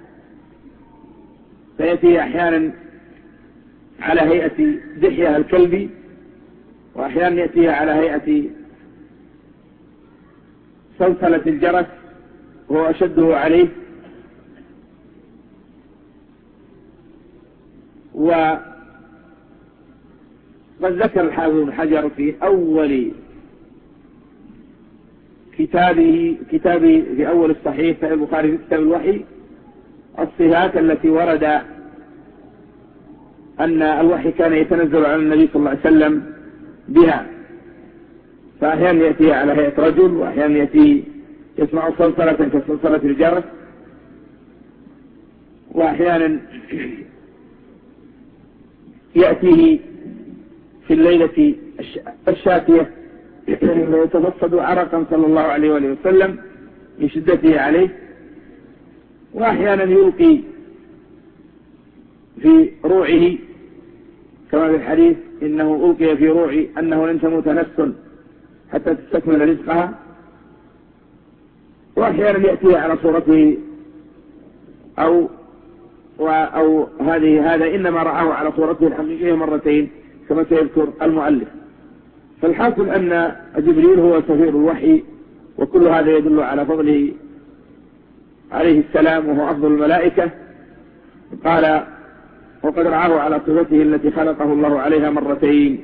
فيأتي أحيانا على هيئة دحية الكلب، وأحيانا يأتي على هيئة صلصلة الجرس وهو أشده عليه. وقد ذكر الحافظ بن حجر في أول كتابه في أول الصحيح في البخاري في كتاب الوحي الصفات التي ورد أن الوحي كان يتنزل على النبي صلى الله عليه وسلم بها، فأحيانا يأتي على هيئة رجل، وأحيانا يأتي يسمع صلصلة كصلصلة الجرس، وأحيانا يأتيه في الليلة الشاتية ويتفصد عرقا صلى الله عليه وسلم من شدته عليه، وأحيانا يلقي في روعه كما في الحديث إنه ألقي في روعي أنه لن تموت نفس حتى تستكمل رزقها، وأحيانا يأتي على صورته أو هذا إنما رآه على صورته الحقيقية مرتين كما سيذكر المؤلف. فالحاصل أن جبريل هو سفير الوحي، وكل هذا يدل على فضله عليه السلام، وهو أفضل الملائكة. قال وقد رآه على صفته التي خلقه الله عليها مرتين،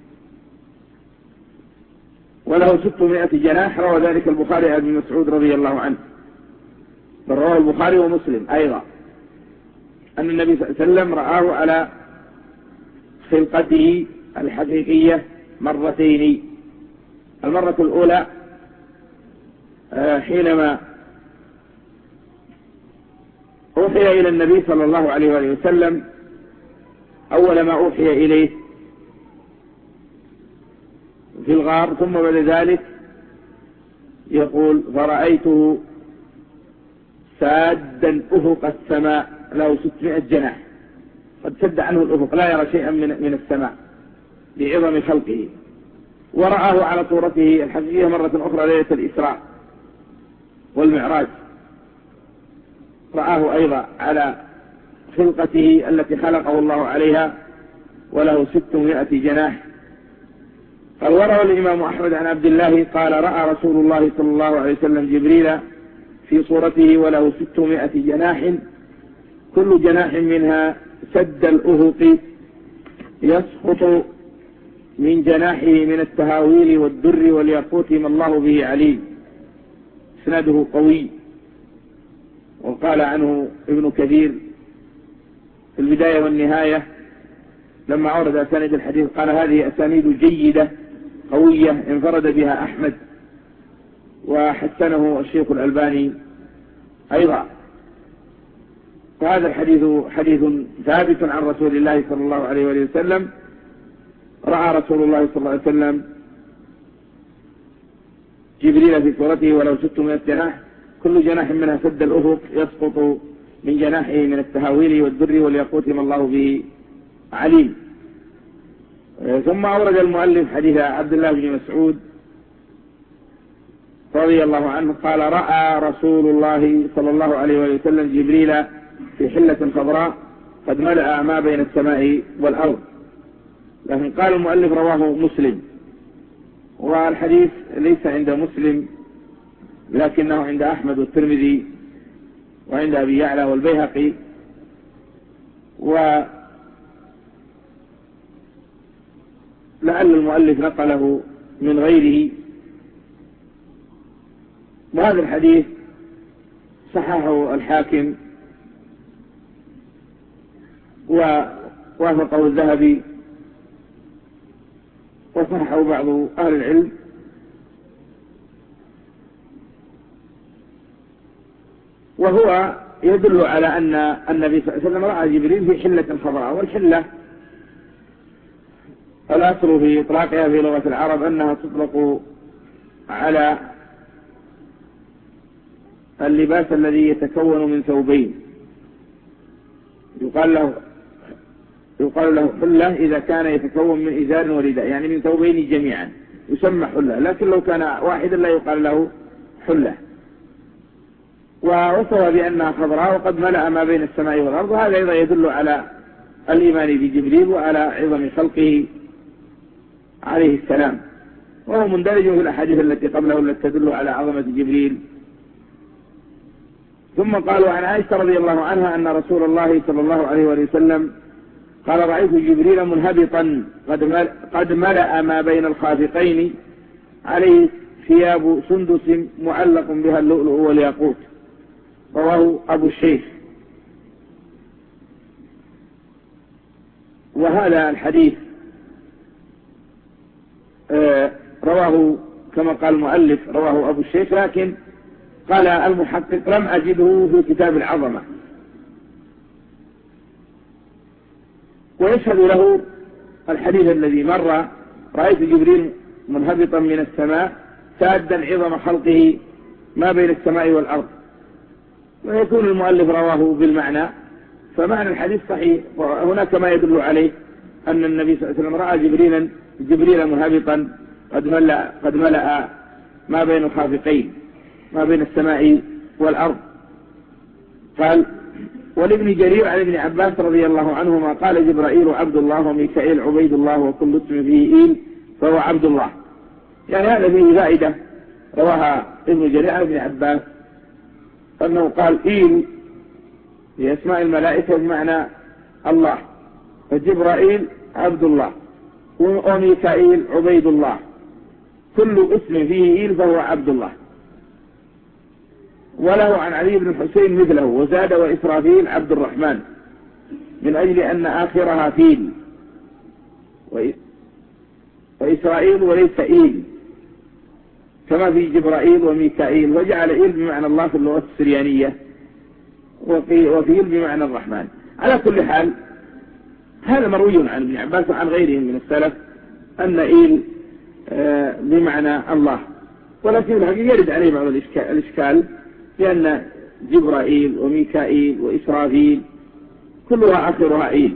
وله 600 جناح. روى ذلك البخاري عن ابن مسعود رضي الله عنه، بل رواه البخاري ومسلم أيضا أن النبي صلى الله عليه وسلم رآه على خلقته الحقيقية مرتين. المرة الأولى حينما أوحي إلى النبي صلى الله عليه وسلم، أول ما أوحي إليه في الغار، ثم بعد ذلك يقول فرأيته سادا أفق السماء له 600 جناح، قد سد عنه الأفق لا يرى شيئا من السماء بعظم خلقه. ورآه على صورته الحقيقية مرة أخرى ليلة الإسراء والمعراج، رآه أيضا على خلقته التي خلقه الله عليها وله 600 جناح. قال وروى الإمام أحمد عن عبد الله قال رأى رسول الله صلى الله عليه وسلم جبريل في صورته وله 600 جناح كل جناح منها سد الأفق يسقط من جناحه من التهاويل والدر والياقوت ما الله به عليم. اسناده قوي. وقال عنه ابن كثير في البداية والنهاية لما عرض أسانيد الحديث قال هذه أسانيد جيدة قوية انفرد بها أحمد وحسنه الشيخ الألباني أيضا. فهذا الحديث حديث ثابت عن رسول الله صلى الله عليه وسلم. رأى رسول الله صلى الله عليه وسلم جبريل في صورته ولو 600 جناح كل جناح منها سد الأفق يسقط من جناحه من التهاويل والدر والياقوت ما الله به عليم. ثم أورد المؤلف حديث عبد الله بن مسعود رضي الله عنه قال رأى رسول الله صلى الله عليه وسلم جبريل في حلة خضراء قد ملأ ما بين السماء والأرض. لكن قال المؤلف رواه مسلم، والحديث ليس عند مسلم لكنه عند أحمد والترمذي وعند أبي يعلى والبيهقي. ولعل المؤلف نقله من غيره. وهذا الحديث صححه الحاكم ووافقه الذهبي وصححه بعض أهل العلم. وهو يدل على أن النبي صلى الله عليه وسلم رأى جبريل في حلة خضراء. والحلة الأصل في إطلاقها في لغة العرب أنها تطلق على اللباس الذي يتكون من ثوبين، يقال له حلة إذا كان يتكون من إزار ورداء، يعني من ثوبين جميعا يسمى حلة. لكن لو كان واحدا لا يقال له حلة. ووصف بأنها خضراء وقد ملأ ما بين السماء والأرض. هذا أيضا يدل على الإيمان بجبريل وعلى عظم خلقه عليه السلام، وهو مندرج في الأحاديث التي قبله التي تدل على عظمة جبريل. ثم قالوا عن عائشة رضي الله عنها أن رسول الله صلى الله عليه وسلم قال رأيت جبريل منهبطا قد ملأ ما بين الخافقين عليه ثياب سندس معلق بها اللؤلؤ والياقوت. رواه أبو الشيخ. وهذا الحديث رواه كما قال المؤلف رواه أبو الشيخ، لكن قال المحقق لم أجده في كتاب العظمة. ويشهد له الحديث الذي مر رأيت جبريل منهبطا من السماء سادا عظم خلقه ما بين السماء والأرض. ويكون المؤلف رواه بالمعنى، فمعنى الحديث صحيح. وهناك ما يدل عليه أن النبي صلى الله عليه وسلم رأى جبريل منهبطا قد ملأ ما بين الخافقين ما بين السماء والأرض. قال ولابن جرير عن ابن عباس رضي الله عنهما قال جبرائيل عبد الله وميكائيل عبيد الله وكل اسم فيه إيل فهو عبد الله. يعني هذا فيه فائدة رواها ابن جرير عن ابن عباس أنه قال إيل في أسماء الملائكة بمعنى الله، فجبرائيل عبد الله وميكائيل عبيد الله، كل اسم فيه إيل فهو عبد الله. وله عن علي بن الحسين مثله وزاد وإسرافيل عبد الرحمن من أجل أن آخرها فيل وإسرائيل وليس إيل كما في جبرائيل وميكائيل. وجعل إيل بمعنى الله في اللغة السريانية وفيل بمعنى الرحمن. على كل حال هذا مروي عن ابن عباس وعن غيرهم من السلف أن إيل بمعنى الله. ولكن الحقيقة يرد عليه بعض الإشكال لأن جبرائيل وميكائيل وإسرافيل كلها آخرها إيل.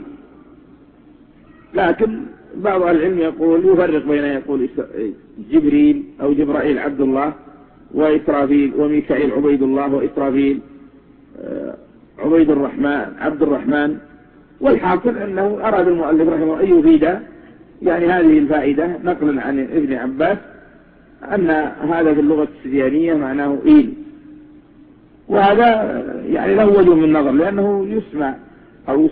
لكن بعض العلم يقول يفرق بين يقول جبريل أو جبرائيل عبد الله وإسرافيل وميكائيل عبيد الله وإسرافيل عبيد الرحمن، عبد الرحمن. والحاصل أنه أراد المؤلف رحمه الله أن يفيد يعني هذه الفائدة نقلا عن ابن عباس أن هذا في اللغة السريانية معناه إيل، وهذا يعني له وجه من النظر، لأنه يسمع أو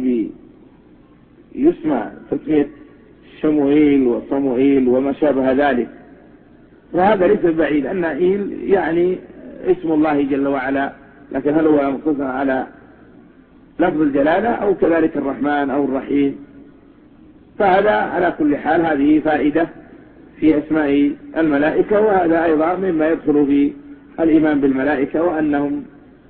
يسمع تسمية شموئيل وصموئيل وما شابه ذلك، وهذا ليس بعيد أن إيل يعني اسم الله جل وعلا، لكن هل هو مقتصر على لفظ الجلالة أو كذلك الرحمن أو الرحيم؟ فهذا على كل حال هذه فائدة في أسماء الملائكة، وهذا أيضا مما يدخل في الإيمان بالملائكة وأنهم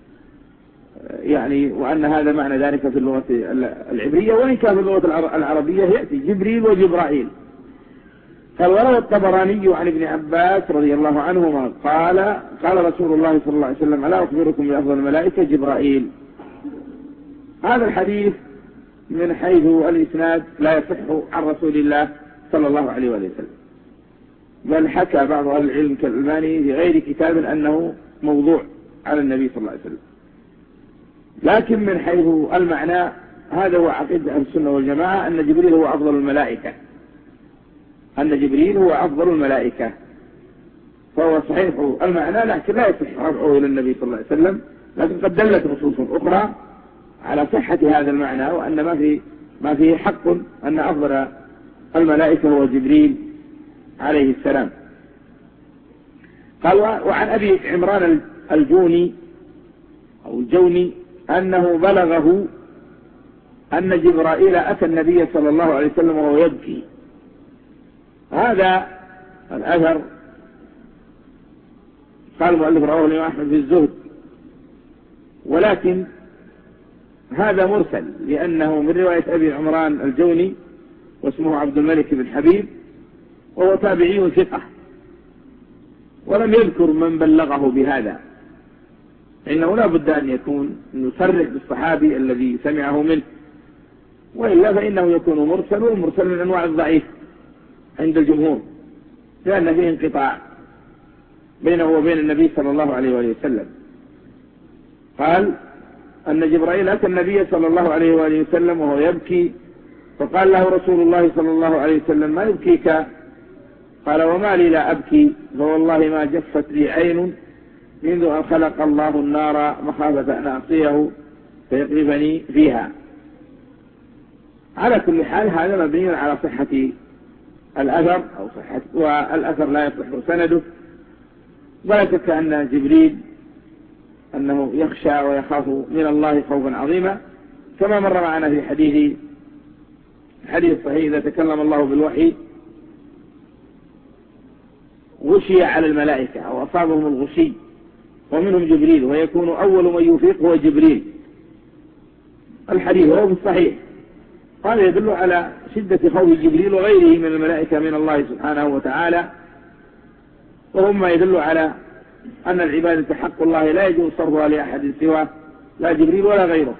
يعني وأن هذا معنى ذلك في اللغة العبرية، وإن كان في اللغة العربية يأتي جبريل وجبرائيل. قال وروى الطبراني عن ابن عباس رضي الله عنهما قال رسول الله صلى الله عليه وسلم ألا أخبركم بأفضل الملائكة جبرائيل. هذا الحديث من حيث الإسناد لا يصح عن رسول الله صلى الله عليه وسلم، بل حكى بعض أهل العلم كالألباني في غير كتاب أنه موضوع على النبي صلى الله عليه وسلم. لكن من حيث المعنى هذا هو عقيدة أهل السنة والجماعة أن جبريل هو أفضل الملائكة، أن جبريل هو أفضل الملائكة، فهو صحيح المعنى لكن لا يصح رفعه إلى النبي صلى الله عليه وسلم. لكن قد دلت نصوص أخرى على صحة هذا المعنى، وأن ما فيه حق أن أفضل الملائكة هو جبريل عليه السلام. قال وعن أبي عمران الجوني أو الجوني أنه بلغه أن جبرائيل أتى النبي صلى الله عليه وسلم وهو يبكي. هذا الأثر قال المؤلف رواه الإمام أحمد في الزهد، ولكن هذا مرسل لأنه من رواية أبي عمران الجوني واسمه عبد الملك بن حبيب، وهو تابعي ثقة، ولم يذكر من بلغه بهذا، إنه لا بد أن يكون يصرح بالصحابي الذي سمعه منه، وإلا فإنه يكون مرسل، والمرسل من أنواع الضعيف عند الجمهور، لأن فيه انقطاع بينه وبين النبي صلى الله عليه وسلم. قال أن جبرائيل أتى النبي صلى الله عليه وآله وسلم وهو يبكي، فقال له رسول الله صلى الله عليه وسلم ما يبكيك؟ قال وما لي لا أبكي، فوالله ما جفت لي عين منذ أن خلق الله النار مخافة أن أعصيه فيقذفني فيها. على كل حال هذا مبني على صحة الأثر أو صحة، والأثر لا يصح سنده، ولا شك أن جبريل أنه يخشى ويخاف من الله خوفا عظيما، كما مر معنا في حديث صحيح إذا تكلم الله بالوحي غشي على الملائكة أو أصابهم الغشي ومنهم جبريل، ويكون أول من يفيق هو جبريل. الحديث هو في الصحيح. قال يدل على شدة خوف جبريل وغيره من الملائكة من الله سبحانه وتعالى، وهم يدل على أن العبادة حق الله لا يجوز صرفها لأحد سواه، لا جبريل ولا غيره.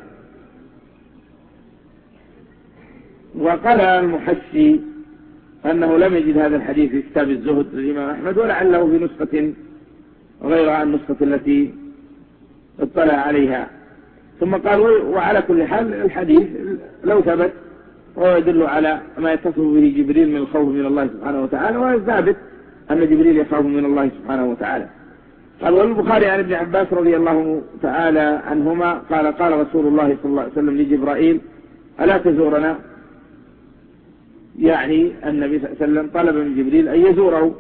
وقال المحشي أنه لم يجد هذا الحديث في كتاب الزهد للإمام أحمد، ولعله في نسخة غير النسخة التي اطلع عليها. ثم قال وعلى كل حال الحديث لو ثبت وهو يدل على ما يتصف به جبريل من الخوف من الله سبحانه وتعالى، وثابت أن جبريل يخاف من الله سبحانه وتعالى. قال والبخاري عن ابن عباس رضي الله تعالى عنهما قال رسول الله صلى الله عليه وسلم لجبرائيل ألا تزورنا؟ يعني النبي صلى الله عليه وسلم طلب من جبريل أن يزوره،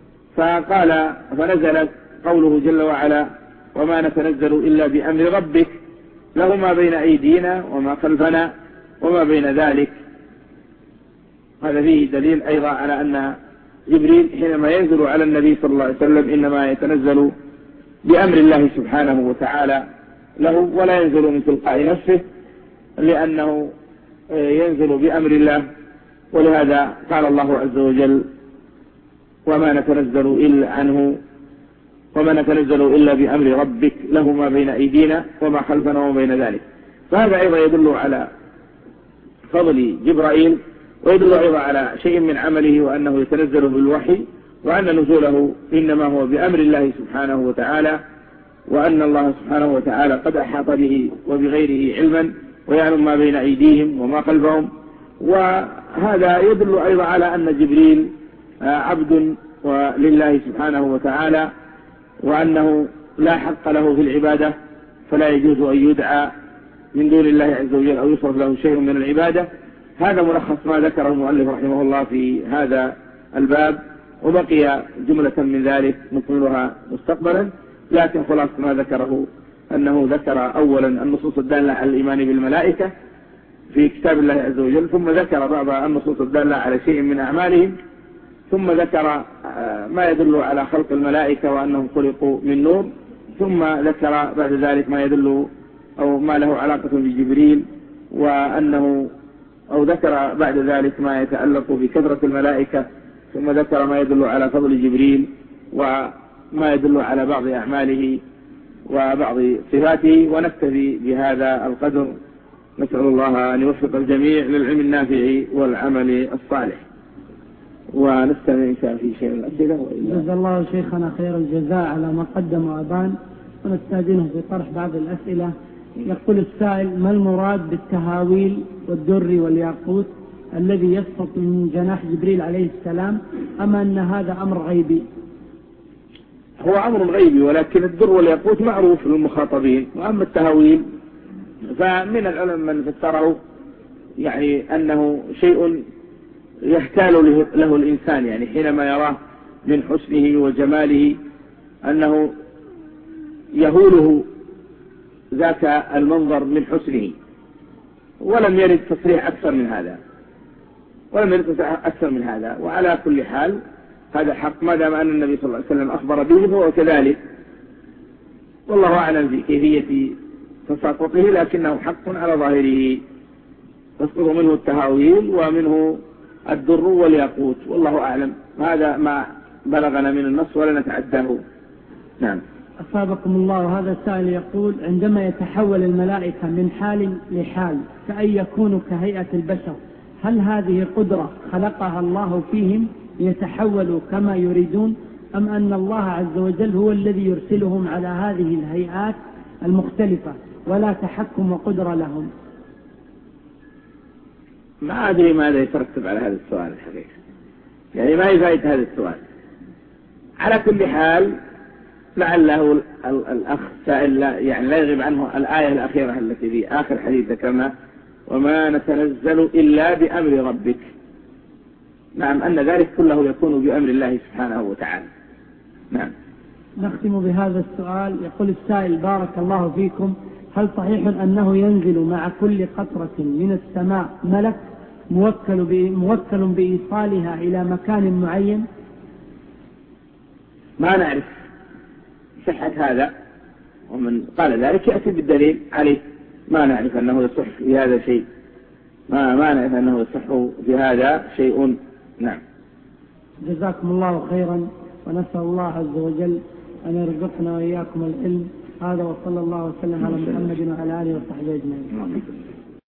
فنزلت قوله جل وعلا وما نتنزل إلا بأمر ربك له ما بين أيدينا وما خلفنا وما بين ذلك. هذا فيه دليل أيضا على أن جبريل حينما ينزل على النبي صلى الله عليه وسلم إنما يتنزل بأمر الله سبحانه وتعالى له، ولا ينزل من تلقاء نفسه، لأنه ينزل بأمر الله. ولهذا قال الله عز وجل وما نتنزل إلا بأمر ربك له ما بين أيدينا وما خلفنا وما بين ذلك. فهذا أيضا يدل على فضل جبرائيل، ويدل أيضا على شيء من عمله وأنه يتنزل بالوحي، وأن نزوله إنما هو بأمر الله سبحانه وتعالى وأن الله سبحانه وتعالى قد أحاط به وبغيره علما ويعلم ما بين أيديهم وما خلفهم. وهذا يدل أيضا على أن جبريل عبد لله سبحانه وتعالى، وأنه لا حق له في العبادة، فلا يجوز أن يدعى من دون الله عز وجل أو يصرف له شيء من العبادة. هذا ملخص ما ذكره المؤلف رحمه الله في هذا الباب، وبقي جملة من ذلك نكملها مستقبلا، لكن خلاص ما ذكره أنه ذكر أولا النصوص الدالة على الإيمان بالملائكة في كتاب الله عز وجل، ثم ذكر بعض النصوص الدالة على شيء من أعمالهم، ثم ذكر ما يدل على خلق الملائكة وأنهم خلقوا من نور، ثم ذكر بعد ذلك ما يدل أو ما له علاقة بجبريل، وأنه أو ذكر بعد ذلك ما يتعلق بكثرة الملائكة، ثم ذكر ما يدل على فضل جبريل وما يدل على بعض أعماله وبعض صفاته. ونكتفي بهذا القدر، نسأل الله أن يوفق الجميع للعلم النافع والعمل الصالح. ونستمع إن شاء في شيء من الأسئلة. جزا الله شيخنا خير الجزاء على ما قدم وأبان، ونستأذنه في طرح بعض الأسئلة. يقول السائل: ما المراد بالتهاويل والدر والياقوت الذي يسقط من جناح جبريل عليه السلام، أما أن هذا أمر غيبي؟ هو أمر غيبي، ولكن الدر والياقوت معروف للمخاطبين. وأما التهاويل فمن العلماء من فسره يعني أنه شيء يحتال له الإنسان، يعني حينما يراه من حسنه وجماله أنه يهوله ذاك المنظر من حسنه. ولم يرد تصريح أكثر من هذا، وعلى كل حال هذا حق ما دام أن النبي صلى الله عليه وسلم أخبر به فهو كذلك، والله أعلم في كيفية تساقطه، لكنه حق على ظاهره، تسقط منه التهاويل ومنه الدر والياقوت، والله أعلم. هذا ما بلغنا من النص ولا نتعداه. نعم. أصابكم الله. هذا السائل يقول: عندما يتحول الملائكة من حال لحال كأن يكونوا كهيئة البشر، هل هذه قدرة خلقها الله فيهم ليتحولوا كما يريدون، أم أن الله عز وجل هو الذي يرسلهم على هذه الهيئات المختلفة ولا تحكم وقدرة لهم؟ ما أدري ماذا يترتب على هذا السؤال الحقيقة، يعني ما هي فائدة هذا السؤال. على كل حال لعله الأخ سائل يعني لا يغيب عنه الآية الأخيرة التي في آخر حديث ذكرنا: وما نتنزل إلا بأمر ربك. نعم، أن ذلك كله يكون بأمر الله سبحانه وتعالى. نعم. نختم بهذا السؤال. يقول السائل: بارك الله فيكم، هل صحيح أنه ينزل مع كل قطرة من السماء ملك موكل بإيصالها إلى مكان معين؟ ما نعرف صحة هذا، ومن قال ذلك يأتي بالدليل عليه. ما نعرف أنه يصح في هذا شيء، ما نعرف أنه يصح في هذا شيء. نعم. جزاكم الله خيرا، ونسأل الله عز وجل أن يرزقنا وإياكم العلم. هذا وصلى الله وسلم على محمد وعلى آله وصحبه أجمعين.